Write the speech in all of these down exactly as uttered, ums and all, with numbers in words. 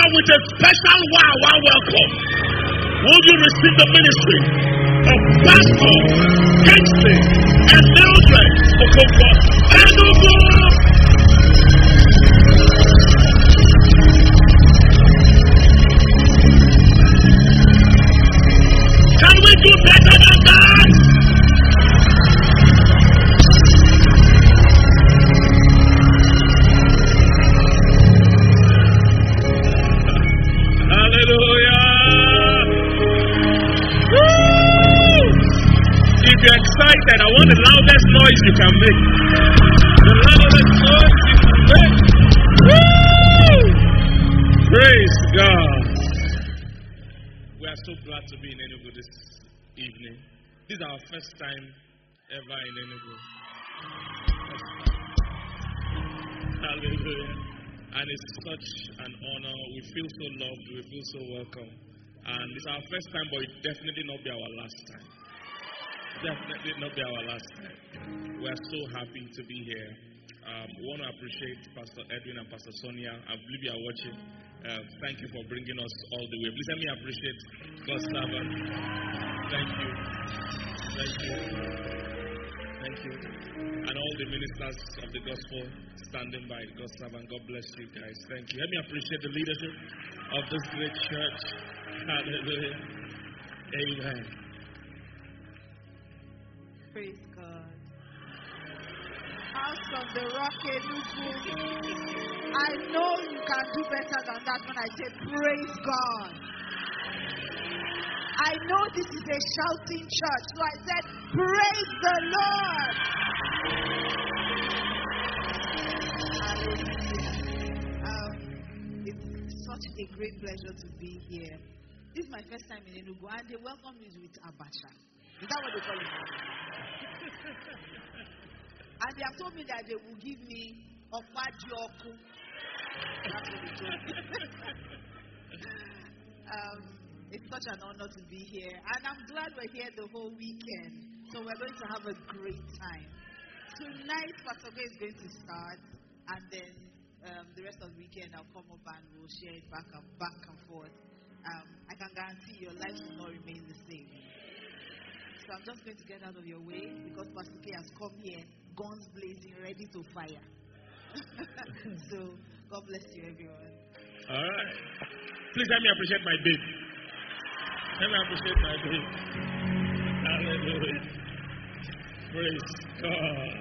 with a special wow wow welcome, will you receive the ministry of Pastor Kingsley and Mildred Okonkwo Enugu? Can we do better than that? Hallelujah! Woo! If you're excited, I want the loudest noise you can make. The loudest noise you can make. Woo! Praise God. We are so glad to be in Enugu this evening. This is our first time ever in Enugu. Hallelujah. And it's such an honor. We feel so loved. We feel so welcome. And it's our first time, but it definitely not be our last time. Definitely not be our last time. We are so happy to be here. Um, we want to appreciate Pastor Edwin and Pastor Sonia. I believe you are watching. Uh, thank you for bringing us all the way. Please let me appreciate God's servant. Thank you. Thank you. Thank you. And all the ministers of the gospel standing by God's servant. God bless you guys. Thank you. Let me appreciate the leadership of this great church. Hallelujah. Amen. Praise God. House on the rock, Enugu. I know you can do better than that when I say praise God. I know this is a shouting church, so I said, praise the Lord. Hallelujah. Um, it's such a great pleasure to be here. This is my first time in Enugu, and they welcome me with abacha. Is that what they call it? And they have told me that they will give me okwadioku. That's what they told me. um, It's such an honor to be here. And I'm glad we're here the whole weekend. So we're going to have a great time. Tonight, Pastor Gay is going to start. And then um, the rest of the weekend, I'll come up and we'll share it back and, back and forth. Um, I can guarantee your life will not remain the same. So I'm just going to get out of your way because Pastor Gay has come here, guns blazing, ready to fire. So, God bless you, everyone. All right. Please let me appreciate my baby. Let me appreciate my baby. Hallelujah. Praise God.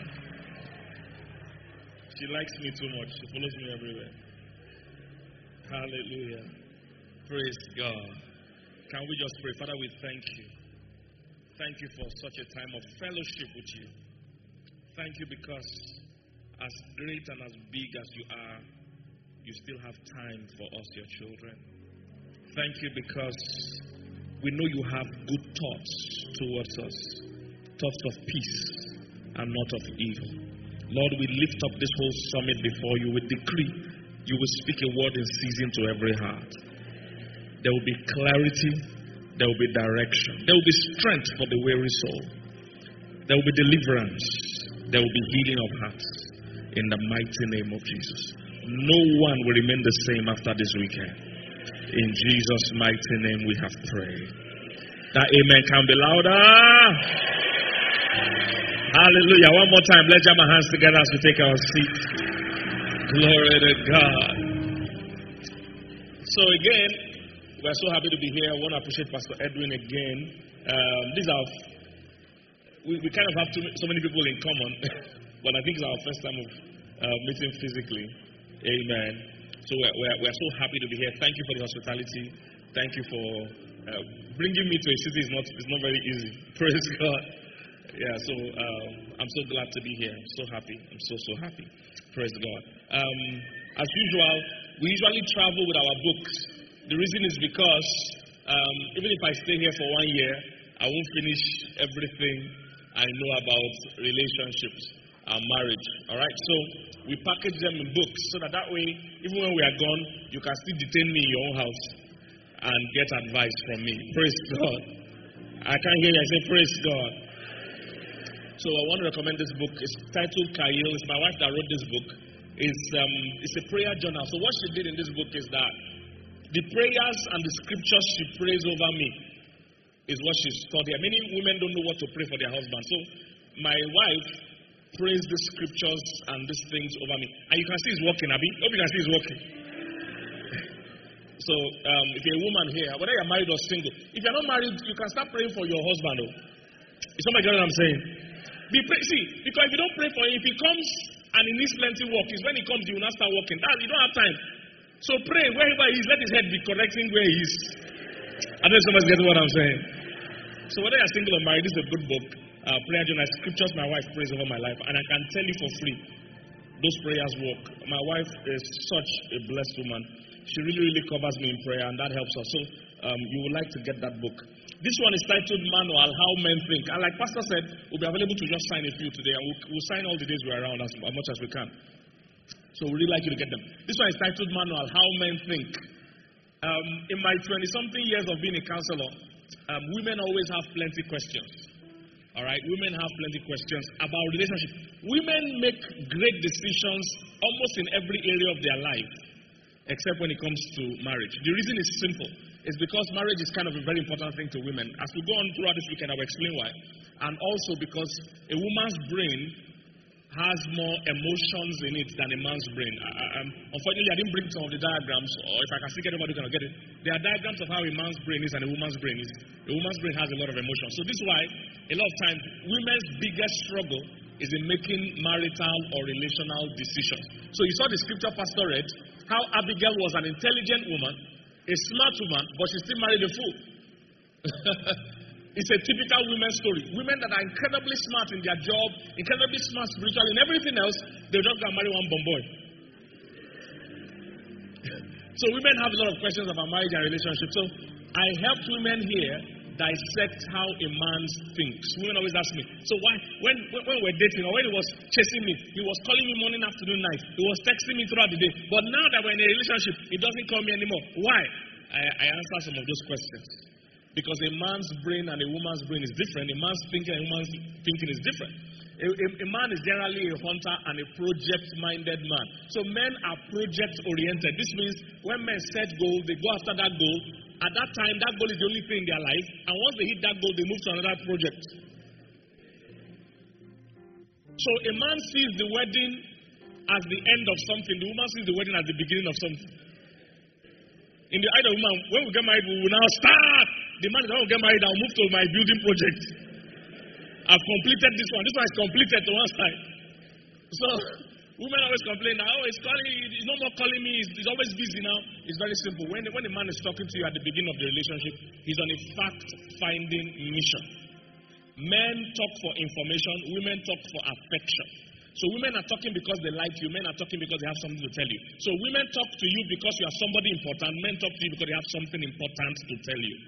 She likes me too much. She follows me everywhere. Hallelujah. Praise God. Can we just pray? Father, we thank you. Thank you for such a time of fellowship with you. Thank you because as great and as big as you are, you still have time for us, your children. Thank you because we know you have good thoughts towards us, thoughts of peace and not of evil. Lord, we lift up this whole summit before you. We decree you will speak a word in season to every heart. There will be clarity. There will be direction. There will be strength for the weary soul. There will be deliverance. There will be healing of hearts. In the mighty name of Jesus. No one will remain the same after this weekend. In Jesus' mighty name we have prayed. That amen can be louder. Hallelujah. One more time. Let's jam our hands together as we take our seats. Glory to God. So again, we're so happy to be here. I want to appreciate Pastor Edwin again. Um, these are, we, we kind of have too, so many people in common, but I think it's our first time of uh, meeting physically. Amen. So we're, we're, we're so happy to be here. Thank you for the hospitality. Thank you for uh, bringing me to a city. It's not, it's not very easy. Praise God. Yeah, so um, I'm so glad to be here. I'm so happy. I'm so, so happy. Praise God. Um, as usual, we usually travel with our books. The reason is because um, even if I stay here for one year, I won't finish everything I know about relationships and marriage. All right? So we package them in books so that that way, even when we are gone, you can still detain me in your own house and get advice from me. Praise God. I can't hear you. I say, praise God. So I want to recommend this book. It's titled Kyle. It's my wife that wrote this book. It's, um, it's a prayer journal. So what she did in this book is that The prayers and the scriptures she prays over me is what she's taught here. Many women don't know what to pray for their husband. So my wife prays the scriptures and these things over me. And you can see it's working, Abby. Hope you can see it's working. So um, if you're a woman here, whether you're married or single, if you're not married, you can start praying for your husband. Oh. Is somebody getting what I'm saying? Be pray- see, because if you don't pray for him, if he comes and he needs plenty work, is when he comes, you will not start working. That, you don't have time. So pray wherever he is, let his head be correcting where he is. I don't know if somebody's getting what I'm saying. So whether you're single or married, this is a good book. Uh, prayer journal, scriptures my wife prays over my life. And I can tell you for free, those prayers work. My wife is such a blessed woman. She really, really covers me in prayer, and that helps us. So um, you would like to get that book. This one is titled Manual, How Men Think. And like Pastor said, we'll be available to just sign a few today. And we'll, we'll sign all the days we're around as, as much as we can. So we really like you to get them. This one is titled Manual, How Men Think. Um, in my twenty-something years of being a counselor, um, women always have plenty questions. All right? Women have plenty questions about relationship. Women make great decisions almost in every area of their life, except when it comes to marriage. The reason is simple. It's because marriage is kind of a very important thing to women. As we go on throughout this weekend, I will explain why. And also because a woman's brain has more emotions in it than a man's brain. I, I, unfortunately, I didn't bring some of the diagrams, or if I can see get everybody can get it. There are diagrams of how a man's brain is and a woman's brain is. A woman's brain has a lot of emotions. So this is why a lot of times women's biggest struggle is in making marital or relational decisions. So you saw the scripture Pastor read, how Abigail was an intelligent woman, a smart woman, but she still married a fool. It's a typical women's story. Women that are incredibly smart in their job, incredibly smart spiritually, and everything else, they just go and marry one bomb boy. So women have a lot of questions about marriage and relationship. So I helped women here dissect how a man thinks. Women always ask me, so why, when, when, when we were dating or when he was chasing me, he was calling me morning, afternoon, night. He was texting me throughout the day. But now that we're in a relationship, he doesn't call me anymore. Why? I, I answer some of those questions. Because a man's brain and a woman's brain is different. A man's thinking and a woman's thinking is different. A, a, a man is generally a hunter and a project-minded man. So men are project-oriented. This means when men set goals, they go after that goal. At that time, that goal is the only thing in their life. And once they hit that goal, they move to another project. So a man sees the wedding as the end of something. The woman sees the wedding as the beginning of something. In the eye of the woman, when we get married, we will now start. The man is when we get married, I'll move to my building project. I've completed this one. This one is completed to one side. So women always complain, oh, he's calling, he's no more calling me, he's, he's always busy now. It's very simple. When, when a man is talking to you at the beginning of the relationship, he's on a fact-finding mission. Men talk for information, women talk for affection. So women are talking because they like you, men are talking because they have something to tell you. So women talk to you because you are somebody important, men talk to you because they have something important to tell you.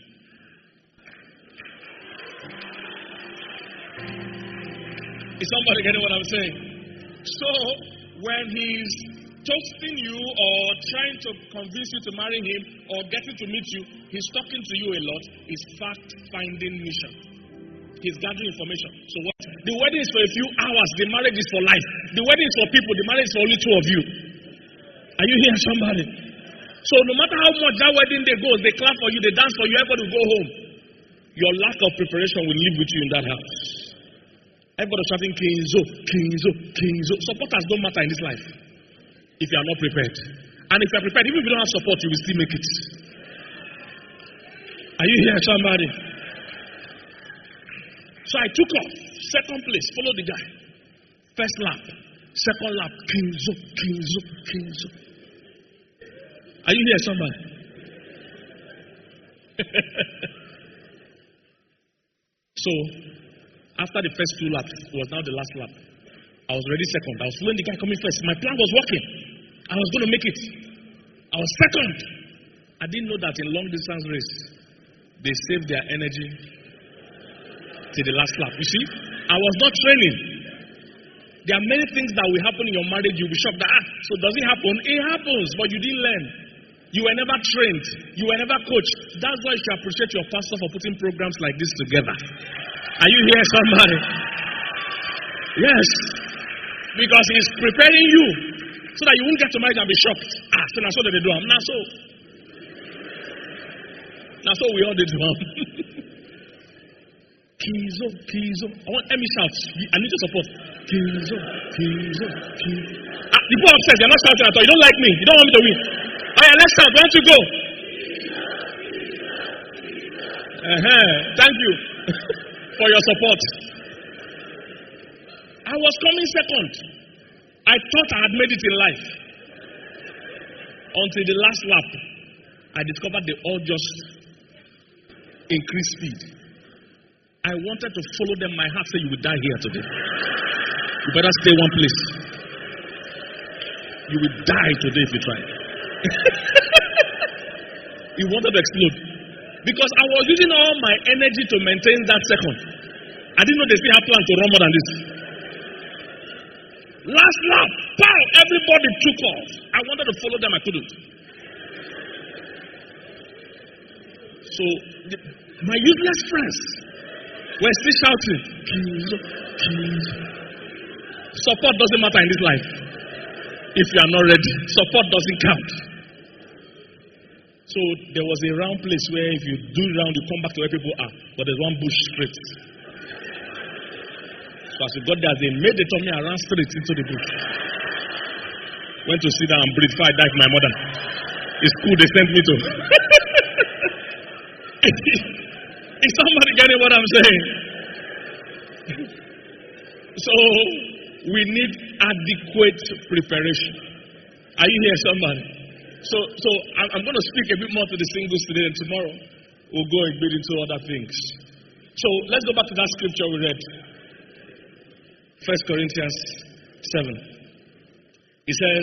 Is somebody getting what I'm saying? So when he's toasting you or trying to convince you to marry him or getting to meet you, he's talking to you a lot. It's fact-finding mission. He's gathering information. So what? The wedding is for a few hours. The marriage is for life. The wedding is for people. The marriage is for only two of you. Are you hearing somebody? So no matter how much that wedding day goes, they clap for you, they dance for you, everybody will go home. Your lack of preparation will live with you in that house. Everybody shouting, Kinzo, Kinzo, Kinzo. Supporters don't matter in this life if you are not prepared. And if you are prepared, even if you don't have support, you will still make it. Are you hearing somebody? So I took off. Second place. Follow the guy. First lap. Second lap. Kinzo, Kinzo, Kinzo. Are you here, somebody? So, after the first two laps, it was now the last lap. I was already second. I was following the guy coming first. My plan was working. I was going to make it. I was second. I didn't know that in long distance race, they save their energy till the last lap. You see, I was not training. There are many things that will happen in your marriage. You'll be shocked that, ah, so does it happen? It happens, but you didn't learn. You were never trained. You were never coached. That's why you should appreciate your pastor for putting programs like this together. Are you here, somebody? Yes. Because he's preparing you so that you won't get to marriage and be shocked. Ah, so now so that they do. I'm not so. Now, so we all did one. Kizo, Kizo. I want, let me shout. I need your support. Kizo, Kizo, Kizo. Ah, the people upstairs, you're not shouting at all. You don't like me. You don't want me to win. Oh, yeah, let's shout. Why don't you go? Uh-huh. Thank you for your support. I was coming second. I thought I had made it in life. Until the last lap, I discovered they all just increased speed. I wanted to follow them. My heart said, you will die here today. You better stay one place. You will die today if you try. He wanted to explode. Because I was using all my energy to maintain that second. I didn't know they still have plans to run more than this. Last lap, pow, everybody took off. I wanted to follow them, I couldn't. So, the, my useless friends were still shouting, Kizo, Kizo. Support doesn't matter in this life. If you are not ready, support doesn't count. So, there was a round place where if you do round, you come back to where people are. But there's one bush straight. So as we got there, they made the tummy around straight into the bush. Went to sit down and breathe. Before I died, my mother. It's school they sent me to. Is somebody getting what I'm saying? So we need adequate preparation. Are you here, somebody? So, so I'm, I'm going to speak a bit more to the singles today, and tomorrow we'll go a bit into other things. So let's go back to that scripture we read. First Corinthians seven. It says,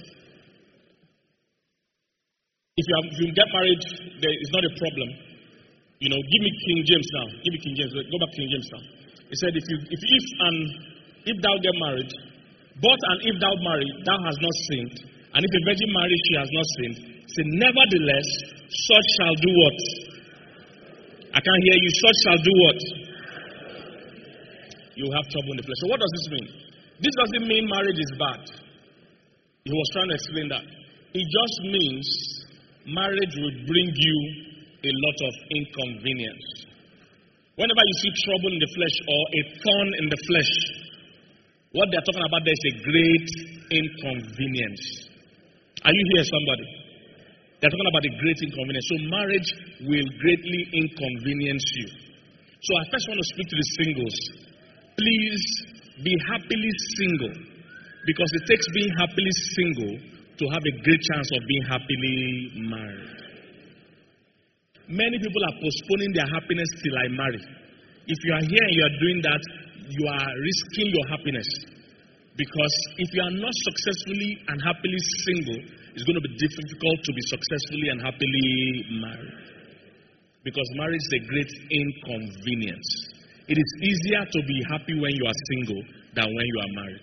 if you, have, if you get married, there is not a problem. You know, give me King James now. Give me King James. Go back to King James now. It said, if you, if if and if thou get married, but and if thou marry, thou hast not sinned. And if a virgin marry, she has not sinned. Say, nevertheless, such shall do what? I can't hear you. Such shall do what? You have trouble in the flesh. So what does this mean? This doesn't mean marriage is bad. He was trying to explain that. It just means marriage will bring you a lot of inconvenience. Whenever you see trouble in the flesh or a thorn in the flesh, what they're talking about there is a great inconvenience. Are you here, somebody? They're talking about a great inconvenience. So marriage will greatly inconvenience you. So I first want to speak to the singles. Please be happily single, because it takes being happily single to have a great chance of being happily married. Many people are postponing their happiness till I marry. If you are here and you are doing that, you are risking your happiness. Because if you are not successfully and happily single, it's going to be difficult to be successfully and happily married. Because marriage is a great inconvenience. It is easier to be happy when you are single than when you are married.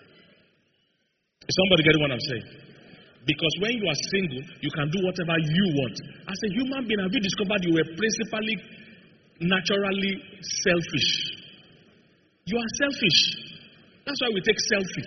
Is somebody getting what I'm saying? Because when you are single, you can do whatever you want. As a human being, have you discovered you were principally, naturally selfish? You are selfish. That's why we take selfie.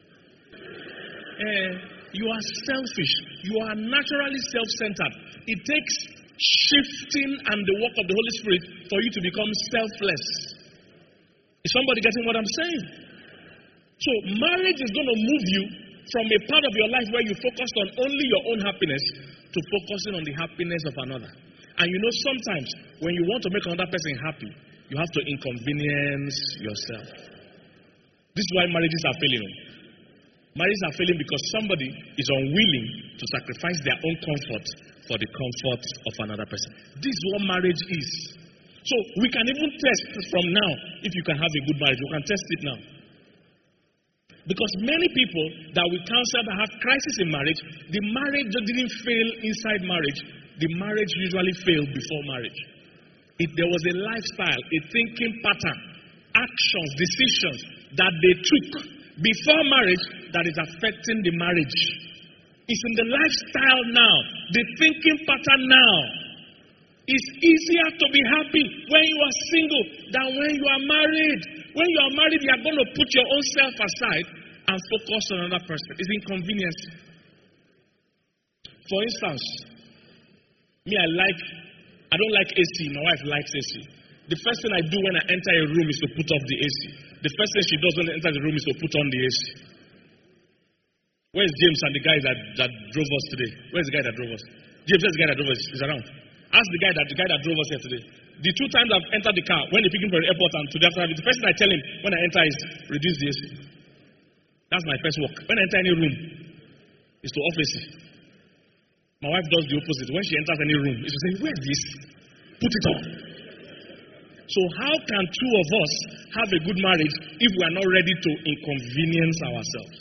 Uh, you are selfish. You are naturally self-centered. It takes shifting and the work of the Holy Spirit for you to become selfless. Is somebody getting what I'm saying? So marriage is going to move you from a part of your life where you focused on only your own happiness to focusing on the happiness of another. And you know, sometimes when you want to make another person happy, you have to inconvenience yourself. This is why marriages are failing. Marriages are failing because somebody is unwilling to sacrifice their own comfort for the comfort of another person. This is what marriage is. So we can even test from now if you can have a good marriage. We can test it now. Because many people that we counsel that have crisis in marriage, the marriage didn't fail inside marriage. The marriage usually failed before marriage. If there was a lifestyle, a thinking pattern, actions, decisions that they took before marriage that is affecting the marriage. It's in the lifestyle now, the thinking pattern now. It's easier to be happy when you are single than when you are married. When you are married, you are going to put your own self aside and focus on another person. It's inconvenience. For instance, me, I like I don't like A C. My wife likes A C. The first thing I do when I enter a room is to put off the A C. The first thing she does when I enter the room is to put on the A C. Where's James and the guy that, that drove us today? Where's the guy that drove us? James, where's the guy that drove us? He's around. Ask the guy that the guy that drove us here today. The two times I've entered the car, when they pick him from the airport and to the after, the first thing I tell him when I enter is reduce the A C. That's my first work. When I enter any room, is to off A C. My wife does the opposite. When she enters any room, is to say, where's this? Put it on. So how can two of us have a good marriage if we are not ready to inconvenience ourselves?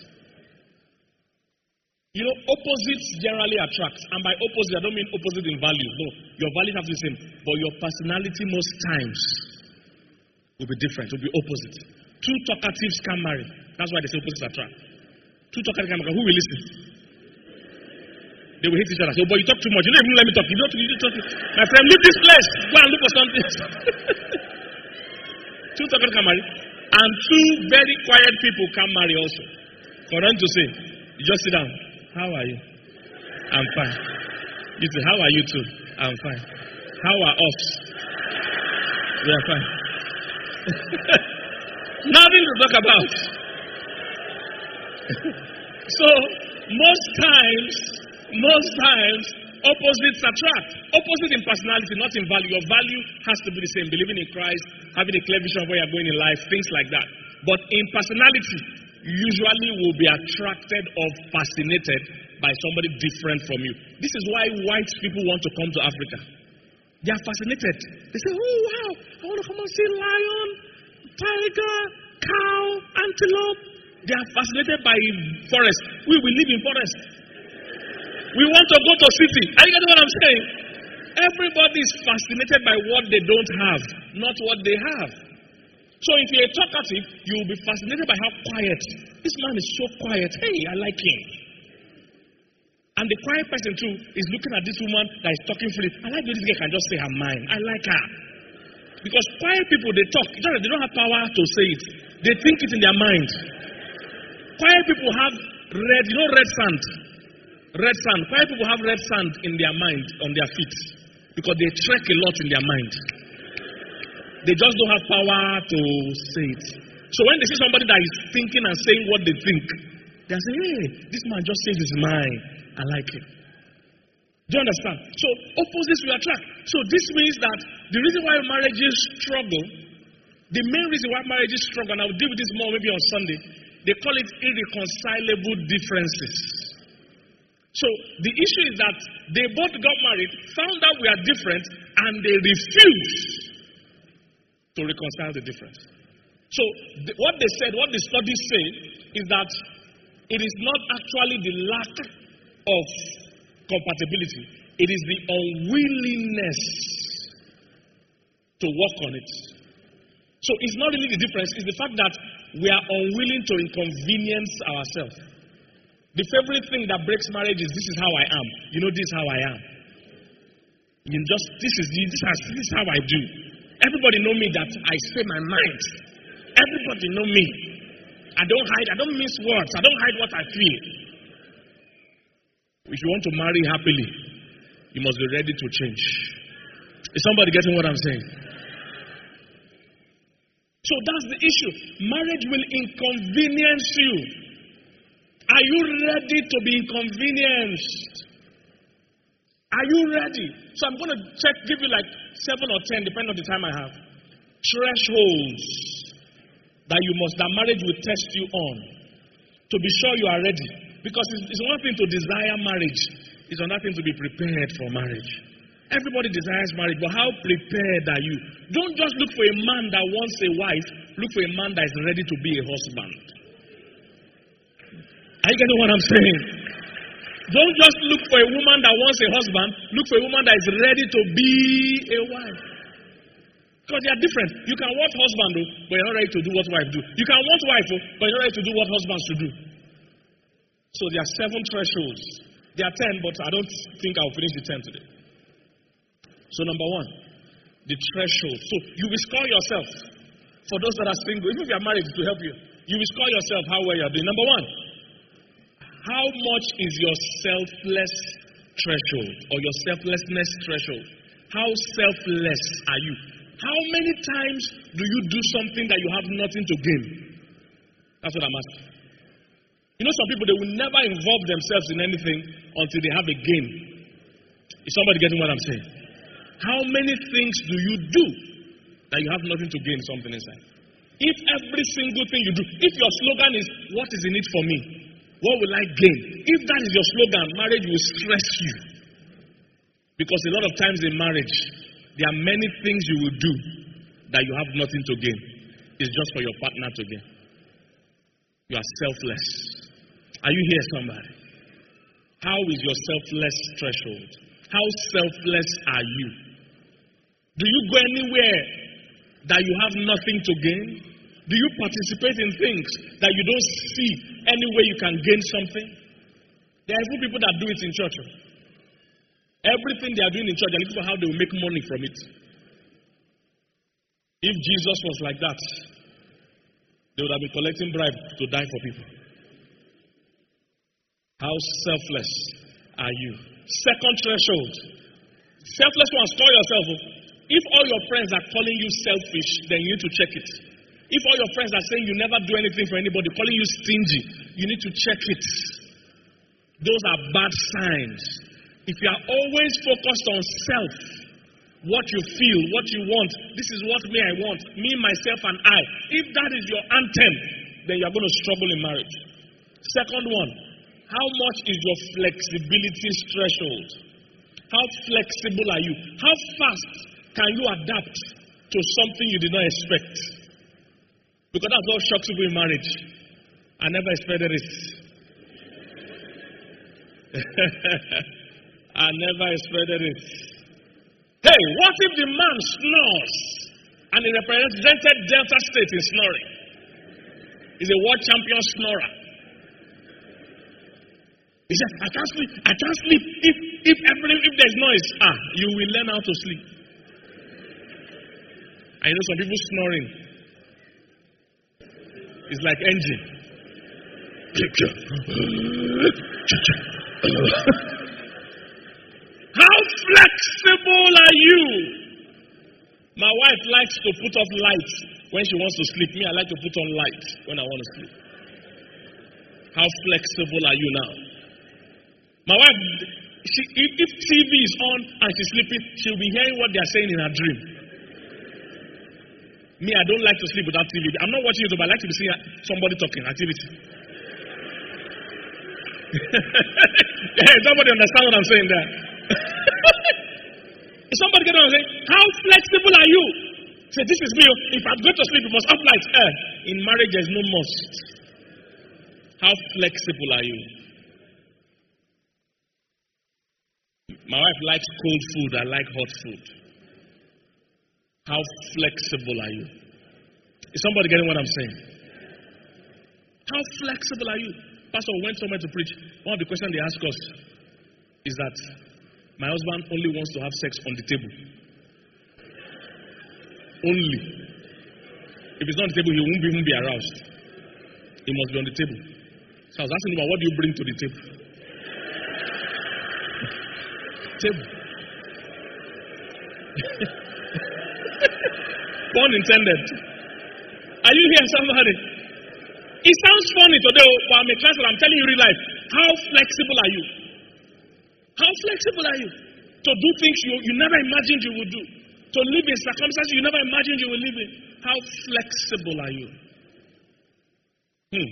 You know, opposites generally attract. And by opposite, I don't mean opposite in value. No, your values have to be the same. But your personality most times will be different, will be opposite. Two talkatives can marry. That's why they say opposites attract. Two talkatives can marry. Who will listen? They will hate each other. So, but you talk too much. You don't even let me talk. You don't, you don't talk. My friend, leave this place. Go and look for something. Two talkatives can marry. And two very quiet people can marry also. For them to say, you just sit down. How are you? I'm fine. You say, how are you too? I'm fine. How are us? We are fine. Nothing to talk about. So, most times, most times, opposites attract. Opposite in personality, not in value. Your value has to be the same. Believing in Christ, having a clear vision of where you're going in life, things like that. But in personality, usually will be attracted or fascinated by somebody different from you. This is why white people want to come to Africa. They are fascinated. They say, oh wow, I want to come and see lion, tiger, cow, antelope. They are fascinated by forest. We will live in forest. We want to go to city. Are you getting what I'm saying? Everybody is fascinated by what they don't have, not what they have. So if you're a talkative, you will be fascinated by how quiet. This man is so quiet. Hey, I like him. And the quiet person too is looking at this woman that is talking freely. I like this girl can just say her mind. I like her. Because quiet people, they talk. They don't have power to say it. They think it in their mind. Quiet people have red, you know red sand. Red sand. Quiet people have red sand in their mind, on their feet. Because they trek a lot in their mind. They just don't have power to say it. So when they see somebody that is thinking and saying what they think, they say, hey, this man just says his mind. I like it. Do you understand? So opposites will attract. So this means that the reason why marriages struggle, the main reason why marriages struggle, and I'll deal with this more maybe on Sunday, they call it irreconcilable differences. So the issue is that they both got married, found out we are different, and they refuse to reconcile the difference. So the, what they said, what the studies say, is that it is not actually the lack of compatibility. It is the unwillingness to work on it. So it's not really the difference. It's the fact that we are unwilling to inconvenience ourselves. The favorite thing that breaks marriage is this is how I am. You know, this is how I am. You just this is this is, this is how I do. Everybody know me that I say my mind. Everybody know me. I don't hide. I don't mince words. I don't hide what I feel. If you want to marry happily, you must be ready to change. Is somebody getting what I'm saying? So that's the issue. Marriage will inconvenience you. Are you ready to be inconvenienced? Are you ready? So I'm going to check, give you like seven or ten, depending on the time I have. Thresholds that you must, that marriage will test you on. To be sure you are ready. Because it's, it's one thing to desire marriage. It's another thing to be prepared for marriage. Everybody desires marriage, but how prepared are you? Don't just look for a man that wants a wife. Look for a man that is ready to be a husband. Are you getting what I'm saying? Don't just look for a woman that wants a husband. Look for a woman that is ready to be a wife. Because they are different. You can want husband, though, but you're not ready to do what wife do. You can want wife, though, but you're not ready to do what husbands should do. So there are seven thresholds. There are ten, but I don't think I'll finish the ten today. So number one, the threshold. So you will score yourself. For those that are single, even if you are married, to help you, you will score yourself how well you are doing. Number one, how much is your selfless threshold or your selflessness threshold? How selfless are you? How many times do you do something that you have nothing to gain? That's what I'm asking. You know, some people, they will never involve themselves in anything until they have a gain. Is somebody getting what I'm saying? How many things do you do that you have nothing to gain something inside? If every single thing you do, if your slogan is, what is in it for me? What will I gain? If that is your slogan, marriage will stress you. Because a lot of times in marriage, there are many things you will do that you have nothing to gain. It's just for your partner to gain. You are selfless. Are you here, somebody? How is your selfless threshold? How selfless are you? Do you go anywhere that you have nothing to gain? Do you participate in things that you don't see any way you can gain something? There are even people that do it in church. Everything they are doing in church, they're looking for how they will make money from it. If Jesus was like that, they would have been collecting bribes to die for people. How selfless are you? Second threshold. Selfless ones, call yourself. If all your friends are calling you selfish, then you need to check it. If all your friends are saying you never do anything for anybody, calling you stingy, you need to check it. Those are bad signs. If you are always focused on self, what you feel, what you want, this is what me I want, me, myself, and I. If that is your anthem, then you are going to struggle in marriage. Second one, how much is your flexibility threshold? How flexible are you? How fast can you adapt to something you did not expect? Because that's what shocks people in marriage. I never expected it. I never expected it. Hey, what if the man snores and he represented Delta State in snoring? He's a world champion snorer. He said, I can't sleep, I can't sleep. If if every, if there's noise, ah, you will learn how to sleep. I know some people snoring. It's like engine. How flexible are you? My wife likes to put off lights when she wants to sleep. Me, I like to put on lights when I want to sleep. How flexible are you now? My wife, she, if T V is on and she's sleeping, she'll be hearing what they are saying in her dream. Me, I don't like to sleep without T V. I'm not watching YouTube, but I like to be seeing somebody talking, activity. Hey, somebody understand what I'm saying there? Is somebody getting what I'm saying? How flexible are you? Say, this is me. If I'm going to sleep, you must have lights. Eh, in marriage, there's no must. How flexible are you? My wife likes cold food. I like hot food. How flexible are you? Is somebody getting what I'm saying? How flexible are you? Pastor, we went somewhere to preach. One of the questions they ask us is that my husband only wants to have sex on the table. Only. If it's not on the table, he won't even be aroused. He must be on the table. So I was asking him, what do you bring to the table? Table. Pun intended. Are you here, somebody? It sounds funny today, but I'm a class, I'm telling you real life. How flexible are you? How flexible are you? To do things you, you never imagined you would do. To live in circumstances you never imagined you would live in. How flexible are you? Hmm.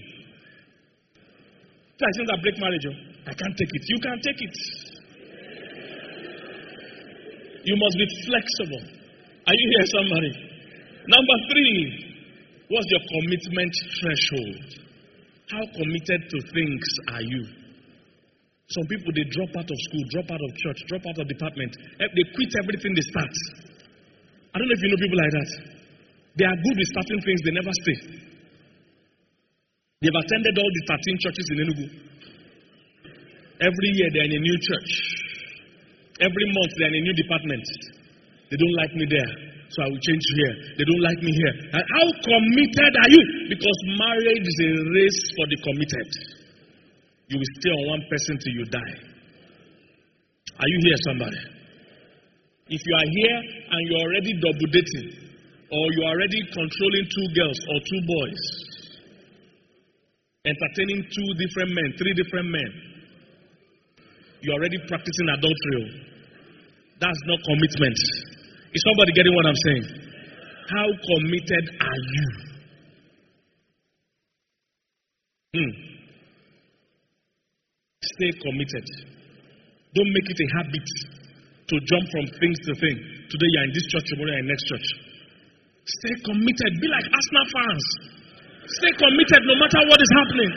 I think that break marriage. I can't take it. You can't take it. You must be flexible. Are you here, somebody? Number three, what's your commitment threshold? How committed to things are you? Some people, they drop out of school, drop out of church, drop out of department. They quit everything they start. I don't know if you know people like that. They are good with starting things, they never stay. They've attended all the thirteen churches in Enugu. Every year they're in a new church. Every month they're in a new department. They don't like me there, so I will change here. They don't like me here. And how committed are you? Because marriage is a race for the committed. You will stay on one person till you die. Are you here, somebody? If you are here and you're already double dating, or you're already controlling two girls or two boys, entertaining two different men, three different men, you're already practicing adultery. That's not commitment. Is somebody getting what I'm saying? How committed are you? Hmm. Stay committed. Don't make it a habit to jump from things to thing. Today you're in this church, tomorrow you're in next church. Stay committed. Be like Arsenal fans. Stay committed no matter what is happening.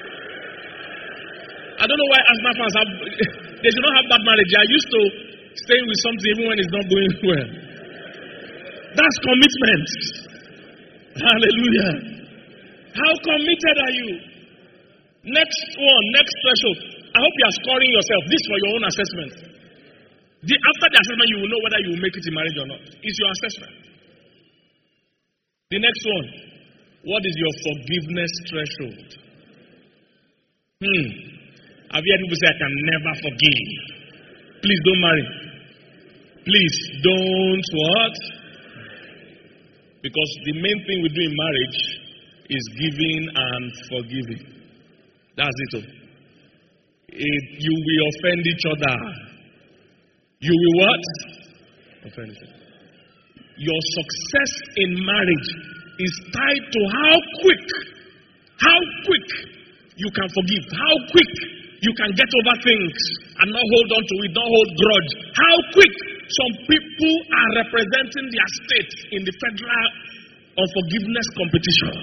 I don't know why Arsenal fans have, they should not have bad marriage. They are used to staying with something even when it's not going well. That's commitment. Hallelujah. How committed are you? Next one, next threshold. I hope you are scoring yourself. This for your own assessment. The, after the assessment, you will know whether you will make it in marriage or not. It's your assessment. The next one. What is your forgiveness threshold? Hmm. Have you heard people say, I can never forgive? Please don't marry. Please don't what? Because the main thing we do in marriage is giving and forgiving. That's it. If you will offend each other. You will what? Offend each other. Your success in marriage is tied to how quick, how quick you can forgive, how quick you can get over things and not hold on to it, not hold grudge. How quick some people are representing their state in the federal unforgiveness competition.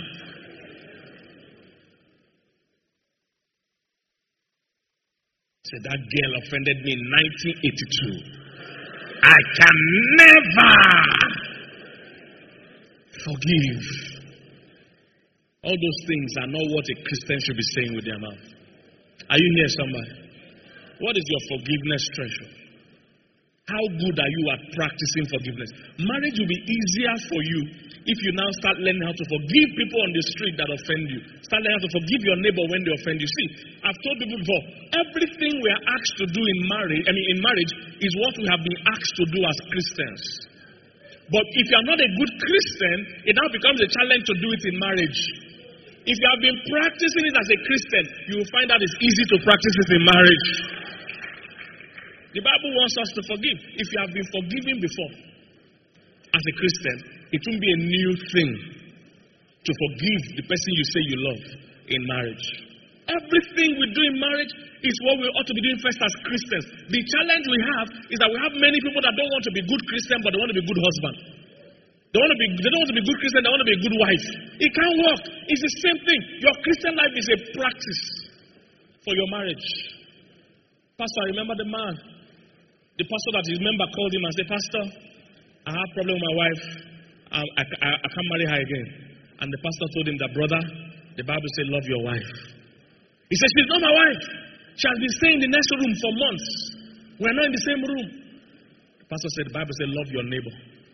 Said that girl offended me in nineteen eighty-two. I can never forgive. All those things are not what a Christian should be saying with their mouth. Are you here, somebody? What is your forgiveness threshold? How good are you at practicing forgiveness? Marriage will be easier for you if you now start learning how to forgive people on the street that offend you. Start learning how to forgive your neighbor when they offend you. See, I've told people before, everything we are asked to do in marriage, I mean in marriage, is what we have been asked to do as Christians. But if you are not a good Christian, it now becomes a challenge to do it in marriage. If you have been practicing it as a Christian, you will find that it's easy to practice it in marriage. The Bible wants us to forgive. If you have been forgiven before, as a Christian, it won't be a new thing to forgive the person you say you love in marriage. Everything we do in marriage is what we ought to be doing first as Christians. The challenge we have is that we have many people that don't want to be good Christian, but they want to be good husband. They want to be, they don't want to be good Christian, they want to be a good wife. It can't work. It's the same thing. Your Christian life is a practice for your marriage. Pastor, I remember the man. The pastor that his member called him and said, Pastor, I have a problem with my wife. I, I, I, I can't marry her again. And the pastor told him that, brother, the Bible said, love your wife. He said, she's not my wife. She has been staying in the next room for months. We're not in the same room. The pastor said, the Bible said, love your neighbor.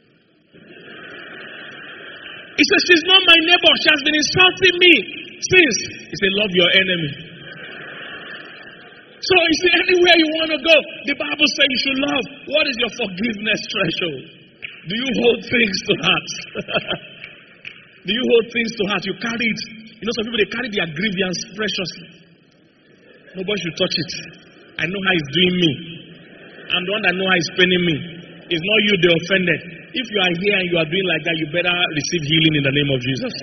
He said, she's not my neighbor. She has been insulting me since. He said, love your enemy. So you see, anywhere you want to go, the Bible says you should love. What is your forgiveness threshold? Do you hold things to heart? Do you hold things to heart? You carry it. You know, some people, they carry their grievance preciously. Nobody should touch it. I know how it's doing me. I'm the one that know how it's paining me. It's not you they offended. If you are here and you are doing like that, you better receive healing in the name of Jesus.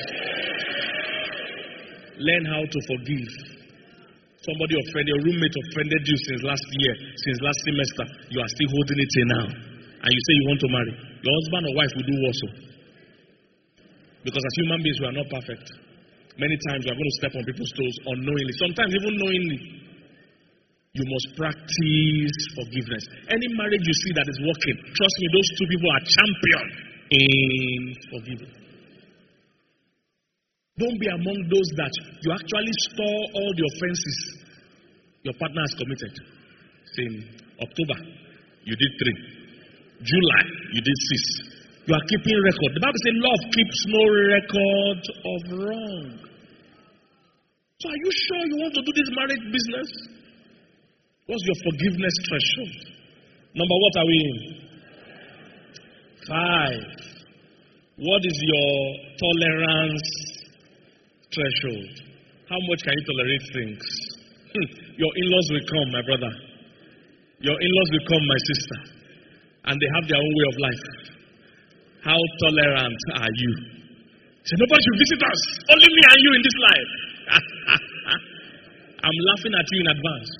Learn how to forgive. Somebody offended, your roommate offended you since last year, since last semester. You are still holding it in now. And you say you want to marry. Your husband or wife will do also. Because as human beings, we are not perfect. Many times we are going to step on people's toes unknowingly. Sometimes even knowingly. You must practice forgiveness. Any marriage you see that is working, trust me, those two people are champion in forgiving. Don't be among those that you actually store all the offenses your partner has committed. Say in October, you did three. July, you did six. You are keeping record. The Bible says love keeps no record of wrong. So are you sure you want to do this marriage business? What's your forgiveness threshold? Number what are we in? Five. What is your tolerance threshold? How much can you tolerate things? Hmm. Your in-laws will come, my brother. Your in-laws will come, my sister. And they have their own way of life. How tolerant are you? Say, nobody should visit us. Only me and you in this life. I'm laughing at you in advance.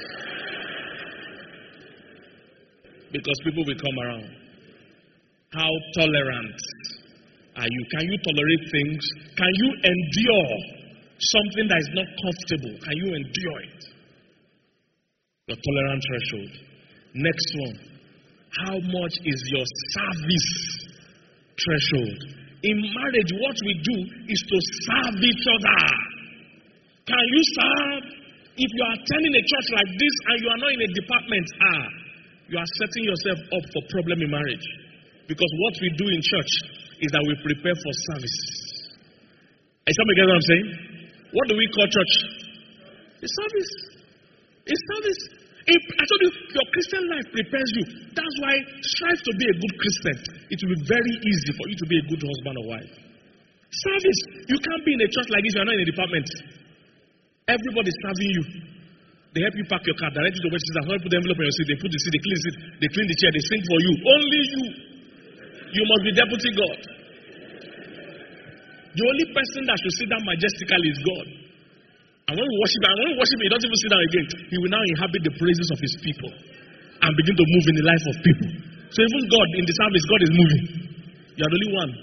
Because people will come around. How tolerant are you? Can you tolerate things? Can you endure something that is not comfortable? Can you endure it? Your tolerance threshold. Next one. How much is your service threshold? In marriage, what we do is to serve each other. Can you serve? If you are attending a church like this and you are not in a department, ah, you are setting yourself up for problem in marriage. Because what we do in church is that we prepare for service. Is somebody get what I'm saying? What do we call church? It's service. It's service. If, I told you, your Christian life prepares you. That's why strive to be a good Christian. It will be very easy for you to be a good husband or wife. Service. You can't be in a church like this. You are not in a department. Everybody's serving you. They help you pack your car, direct you to where it is, help put the envelope on your seat, they put the seat, they clean the seat, they clean the chair, they sing for you. Only you. You must be deputy God. The only person that should sit down majestically is God. And when we worship, and when we worship, he doesn't even sit down again. He will now inhabit the praises of his people and begin to move in the life of people. So even God in the service, God is moving. You are the only one.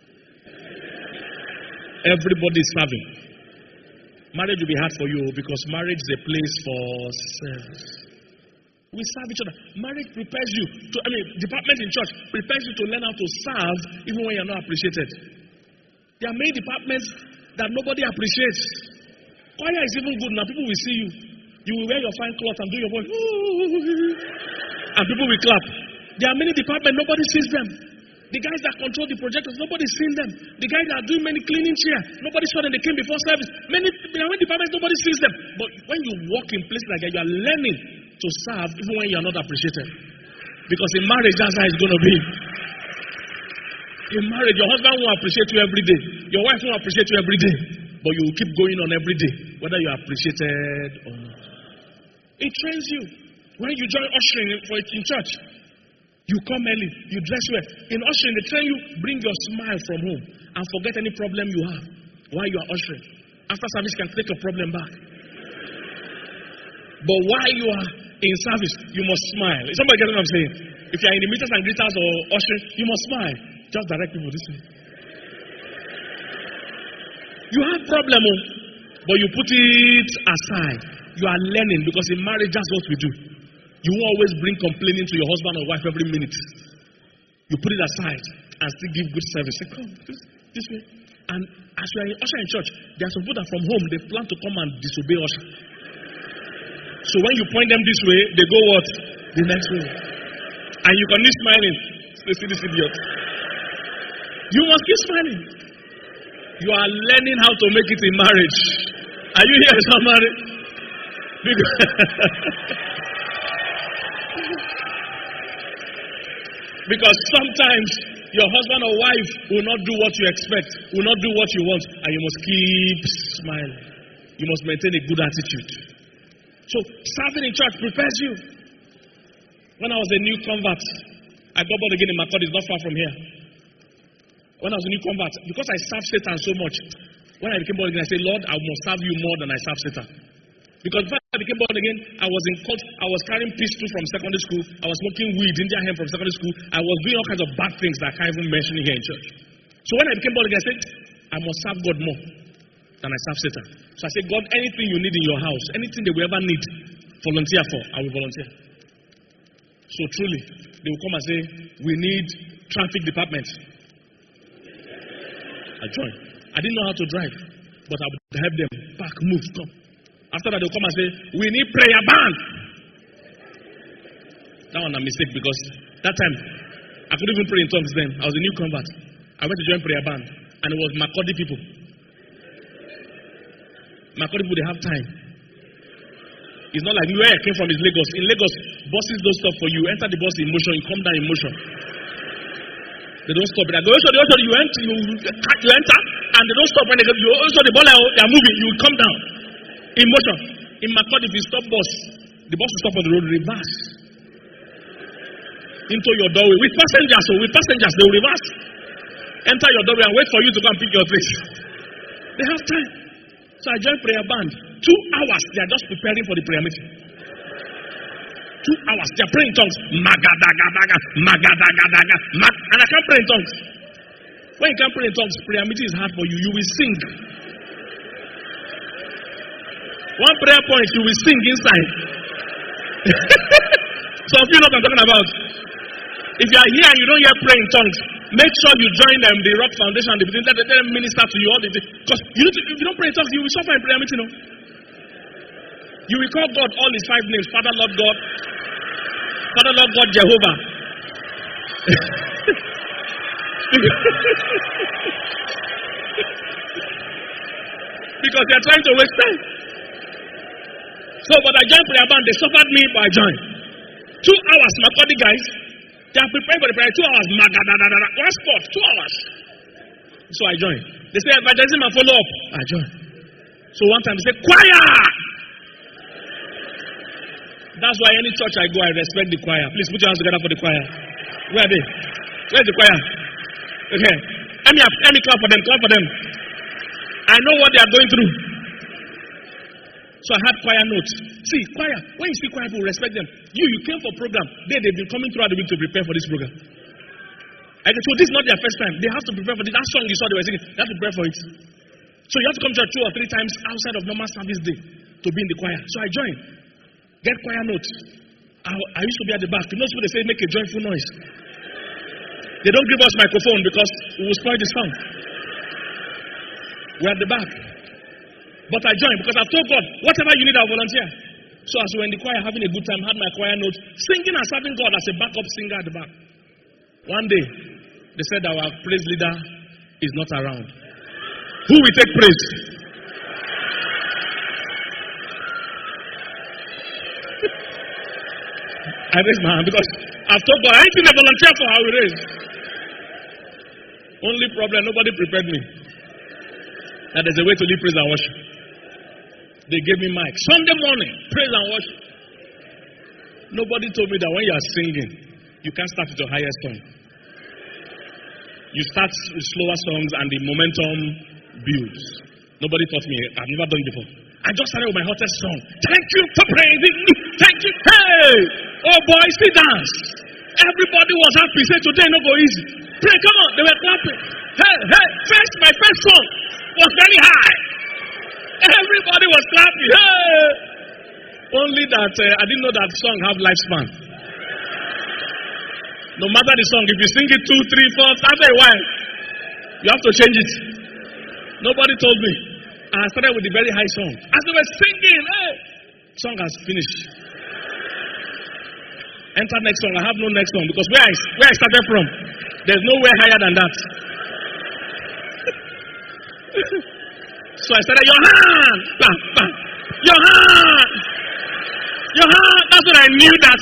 Everybody is serving. Marriage will be hard for you because marriage is a place for service. We serve each other. Marriage prepares you to, I mean, department in church prepares you to learn how to serve even when you're not appreciated. There are many departments that nobody appreciates. Choir is even good now. People will see you. You will wear your fine clothes and do your voice. And people will clap. There are many departments, nobody sees them. The guys that control the projectors, nobody's seen them. The guys that are doing many cleaning chairs, nobody saw them. They came before service. Many, there are many departments, nobody sees them. But when you walk in places like that, you are learning to serve even when you are not appreciated. Because in marriage, that's how it's going to be. In marriage, your husband won't appreciate you every day. Your wife won't appreciate you every day. But you will keep going on every day, whether you are appreciated or not. It trains you. When you join ushering for in church, you come early, you dress well. In ushering, they train you, bring your smile from home and forget any problem you have while you are ushering. After service, you can take your problem back. But while you are in service, you must smile. Is somebody getting what I'm saying? If you are in the meetings and greeters or ushering, you must smile. Just direct people this way. You have problem, but you put it aside. You are learning because in marriage, that's what we do. You won't always bring complaining to your husband or wife every minute. You put it aside and still give good service. Say, come, this, this way. And as you are in usher in church, there are some people that from home, they plan to come and disobey usher. So when you point them this way, they go what? The next way. And you can keep smiling. They see this idiot. You must keep smiling. You are learning how to make it in marriage. Are you here, somebody? Because Because sometimes your husband or wife will not do what you expect, will not do what you want, and you must keep smiling. You must maintain a good attitude. So, serving in church prepares you. When I was a new convert, I got born again in Makurdi, it's not far from here. When I was a new convert, because I served Satan so much, when I became born again, I said, Lord, I must serve you more than I serve Satan. Because before I became born again, I was in court, I was carrying pistol from secondary school, I was smoking weed, Indian hemp from secondary school, I was doing all kinds of bad things that I can't even mention here in church. So when I became born again, I said, I must serve God more than I serve Satan. So I said, God, anything you need in your house, anything they will ever need, volunteer for, I will volunteer. So truly, they will come and say, we need traffic department. I joined. I didn't know how to drive, but I would help them, park, move, come. After that, they'll come and say, we need prayer band. That one a mistake because that time, I couldn't even pray in tongues then. I was a new convert. I went to join prayer band, and it was Makurdi people. Makurdi people, they have time. It's not like where I came from is Lagos. In Lagos, buses don't stop for you. Enter the bus in motion, you come down in motion. They don't stop. They go, also, they also, you enter, you, you enter, and they don't stop when they go, you also, the ball, they are moving, you will come down. In motion. In Makodi, if you stop bus, the bus will stop on the road, reverse. Into your doorway. With passengers, so with passengers, they will reverse. Enter your doorway and wait for you to come pick your place. They have time. So I joined prayer band. Two hours, they are just preparing for the prayer meeting. Two hours, they are praying in tongues. Magadagadaga, magadagadaga, mag, and I can't pray in tongues. When you can't pray in tongues, prayer meeting is hard for you. You will sing. One prayer point, you will sing inside. So if you know what I'm talking about. If you are here and you don't hear pray in tongues, make sure you join them, the Rock Foundation, the let them minister to you all the day. Because you need to, if you don't pray in tongues, you will suffer in prayer meeting. You know? You will call God all his five names: Father, Lord God, Father, Lord God, Jehovah. Because they are trying to waste time. So, but I joined prayer band, they suffered me, but I joined. Two hours, my body guys. They are preparing for the prayer. Two hours, magadadadada. One spot, two hours. So I joined. They say evangelism and follow up. I joined. So one time they say choir. That's why any church I go, I respect the choir. Please put your hands together for the choir. Where are they? Where's the choir? Okay. Let me, let me clap for them. Clap for them. I know what they are going through. So I had choir notes. See, choir, when you see choir people, respect them. You, you came for program. They, they've been coming throughout the week to prepare for this program. I so this is not their first time. They have to prepare for this. That song you saw they were singing, they have to prepare for it. So you have to come to church two or three times outside of normal service day to be in the choir. So I joined. Get choir notes. I, I used to be at the back. You know what they say, make a joyful noise. They don't give us microphone because we will spoil the sound. We're at the back. But I joined because I told God, whatever you need, I'll volunteer. So as we were in the choir having a good time, had my choir notes, singing and serving God as a backup singer at the back. One day, they said our praise leader is not around. Who will take praise? I raised my hand because I've told God, anything I volunteer for, I will raise. Only problem, nobody prepared me. That there's a way to lead praise and worship. They gave me mic. Sunday morning, praise and worship. Nobody told me that when you are singing, you can't start with your highest song. You start with slower songs and the momentum builds. Nobody taught me. I've never done it before. I just started with my hottest song. Thank you for praising me. Thank you. Hey! Oh boy, see dance. Everybody was happy. Say today no go easy. Pray, come on. They were clapping. Hey, hey. First, my first song was very high. Everybody was clapping. Hey! Only that uh, I didn't know that song have lifespan. No matter the song, if you sing it two, three, four, after a while, you have to change it. Nobody told me. And I started with the very high song. As they were singing, hey, song has finished. Enter next song. I have no next song because where I where I started from, there's nowhere higher than that. So I started, your hand, bam, bam, your hand, your hand. That's when I knew that.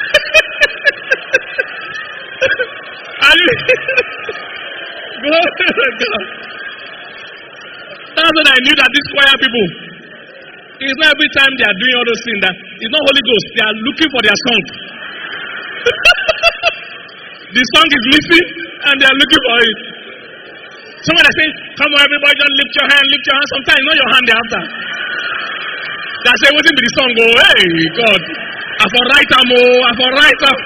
Glory to God. That's when I knew that these choir people, it's not every time they are doing all those things that it's not Holy Ghost. They are looking for their song. The song is missing and they are looking for it. Someone is saying, come on, everybody, just lift your hand, lift your hand. Sometimes not your hand they after. They say, what's in the song? Go, hey, God. I for write them, oh, I for write them.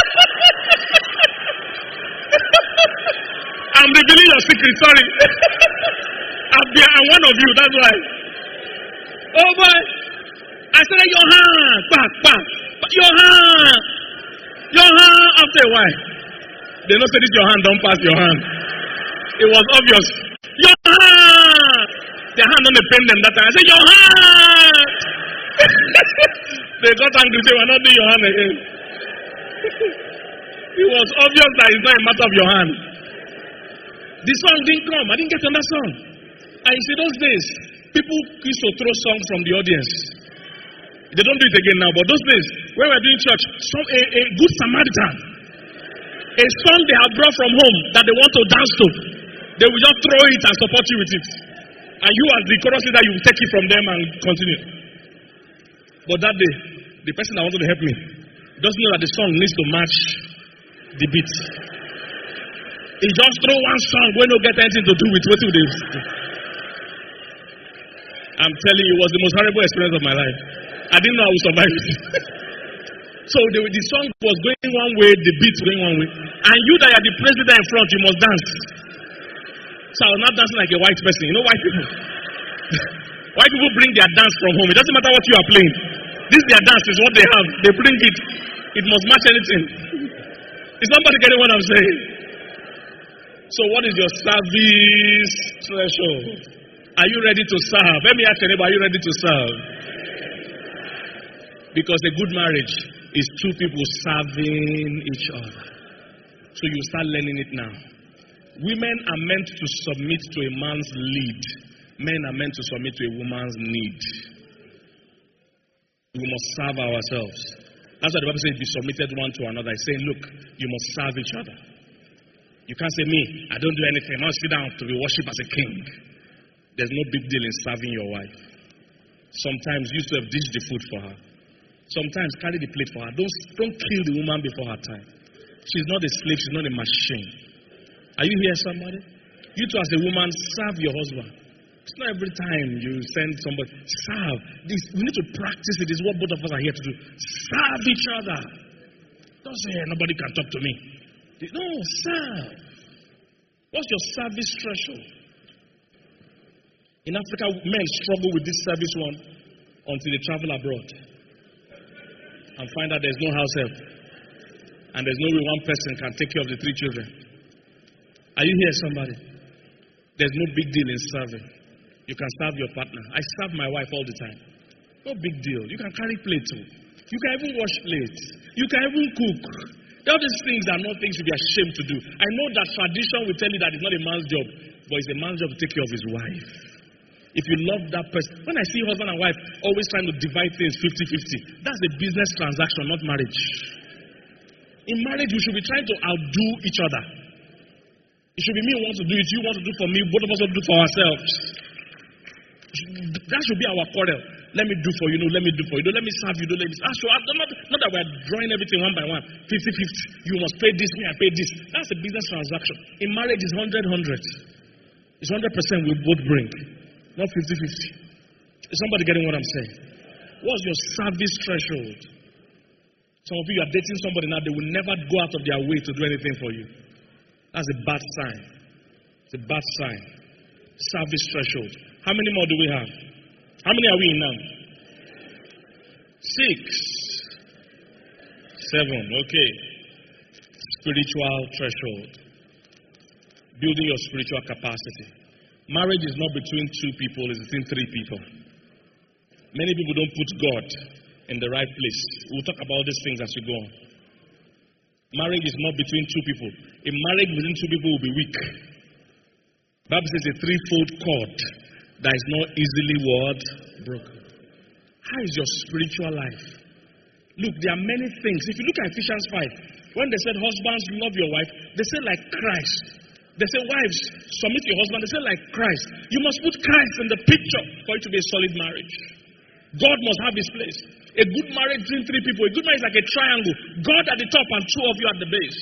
I'm revealing your secret, sorry. I'm, I'm one of you, that's why. Oh boy. I said, your hand, back, back. Your hand. Your hand, after a while. They don't say this your hand, don't pass your hand. It was obvious. Your hand. Their hand don't pain them that time. I said, your hand. They got angry, they were not doing your hand again. It was obvious that it's not a matter of your hand. The song didn't come. I didn't get on that song. And you see, those days, people used to throw songs from the audience. They don't do it again now, but those days, when we were doing church, some, a, a good Samaritan A song they have brought from home that they want to dance to. They will just throw it and support you with it. And you as the chorus leader, you will take it from them and continue. But that day, the person that wanted to help me doesn't know that the song needs to match the beat. He just throw one song when you get anything to do with what you do. I'm telling you, it was the most horrible experience of my life. I didn't know I would survive it. So the, the song was going one way, the beat going one way. And you that are the president in front, you must dance. So I was not dancing like a white person. You know white people? White people bring their dance from home. It doesn't matter what you are playing. This their dance is what they have. They bring it. It must match anything. Is somebody getting what I'm saying? So what is your service threshold? Are you ready to serve? Let me ask your neighbor, are you ready to serve? Because a good marriage is two people serving each other. So you start learning it now. Women are meant to submit to a man's lead. Men are meant to submit to a woman's need. We must serve ourselves. That's why the Bible says be submitted one to another. It's saying, look, you must serve each other. You can't say, me, I don't do anything. I must sit down to be worshipped as a king. There's no big deal in serving your wife. Sometimes you used to have dished the food for her. Sometimes carry the plate for her. Don't, don't kill the woman before her time. She's not a slave. She's not a machine. Are you here, somebody? You too, as a woman, serve your husband. It's not every time you send somebody. Serve. This, we need to practice it. This is what both of us are here to do. Serve each other. Don't say, hey, nobody can talk to me. No, serve. What's your service threshold? In Africa, men struggle with this service one until they travel abroad and find out there's no house help. And there's no way one person can take care of the three children. Are you here, somebody? There's no big deal in serving. You can serve your partner. I serve my wife all the time. No big deal. You can carry plate too. You can even wash plates. You can even cook. All these things are not things to be ashamed to do. I know that tradition will tell you that it's not a man's job, but it's a man's job to take care of his wife. If you love that person, when I see husband and wife always trying to divide things fifty-fifty, that's a business transaction, not marriage. In marriage, we should be trying to outdo each other. It should be me who wants to do it, you want to do for me, both of us want to do for ourselves. That should be our quarrel. Let me do for you, no, let me do for you, no, let me serve you, no, let me serve you. Not, not that we're drawing everything one by one, fifty-fifty. You must pay this, me, I pay this. That's a business transaction. In marriage, it's one hundred hundred. It's one hundred percent we both bring. Not fifty-fifty. Is somebody getting what I'm saying? What's your service threshold? Some of you are dating somebody now, they will never go out of their way to do anything for you. That's a bad sign. It's a bad sign. Service threshold. How many more do we have? How many are we in now? Six. Seven. Okay. Spiritual threshold. Building your spiritual capacity. Marriage is not between two people, it's between three people. Many people don't put God in the right place. We'll talk about these things as we go on. Marriage is not between two people. A marriage between two people will be weak. The Bible says a threefold cord that is not easily what? Broken. How is your spiritual life? Look, there are many things. If you look at Ephesians five, when they said husbands love your wife, they said like Christ. They say, wives, submit to your husband. They say, like Christ. You must put Christ in the picture for it to be a solid marriage. God must have his place. A good marriage between three people. A good marriage is like a triangle. God at the top and two of you at the base.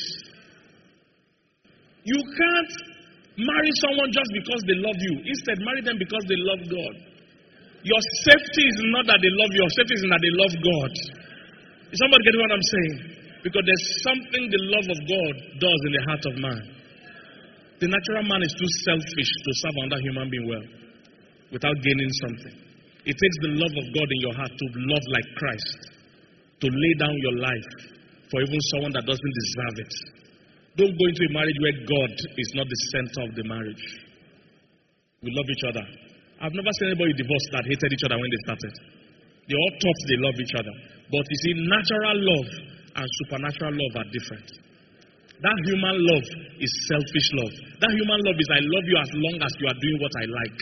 You can't marry someone just because they love you. Instead, marry them because they love God. Your safety is not that they love you. Your safety is that they love God. Is somebody getting what I'm saying? Because there's something the love of God does in the heart of man. The natural man is too selfish to serve another human being well without gaining something. It takes the love of God in your heart to love like Christ, to lay down your life for even someone that doesn't deserve it. Don't go into a marriage where God is not the center of the marriage. We love each other. I've never seen anybody divorced that hated each other when they started. They all thought they love each other. But you see, natural love and supernatural love are different. That human love is selfish love. That human love is I love you as long as you are doing what I like.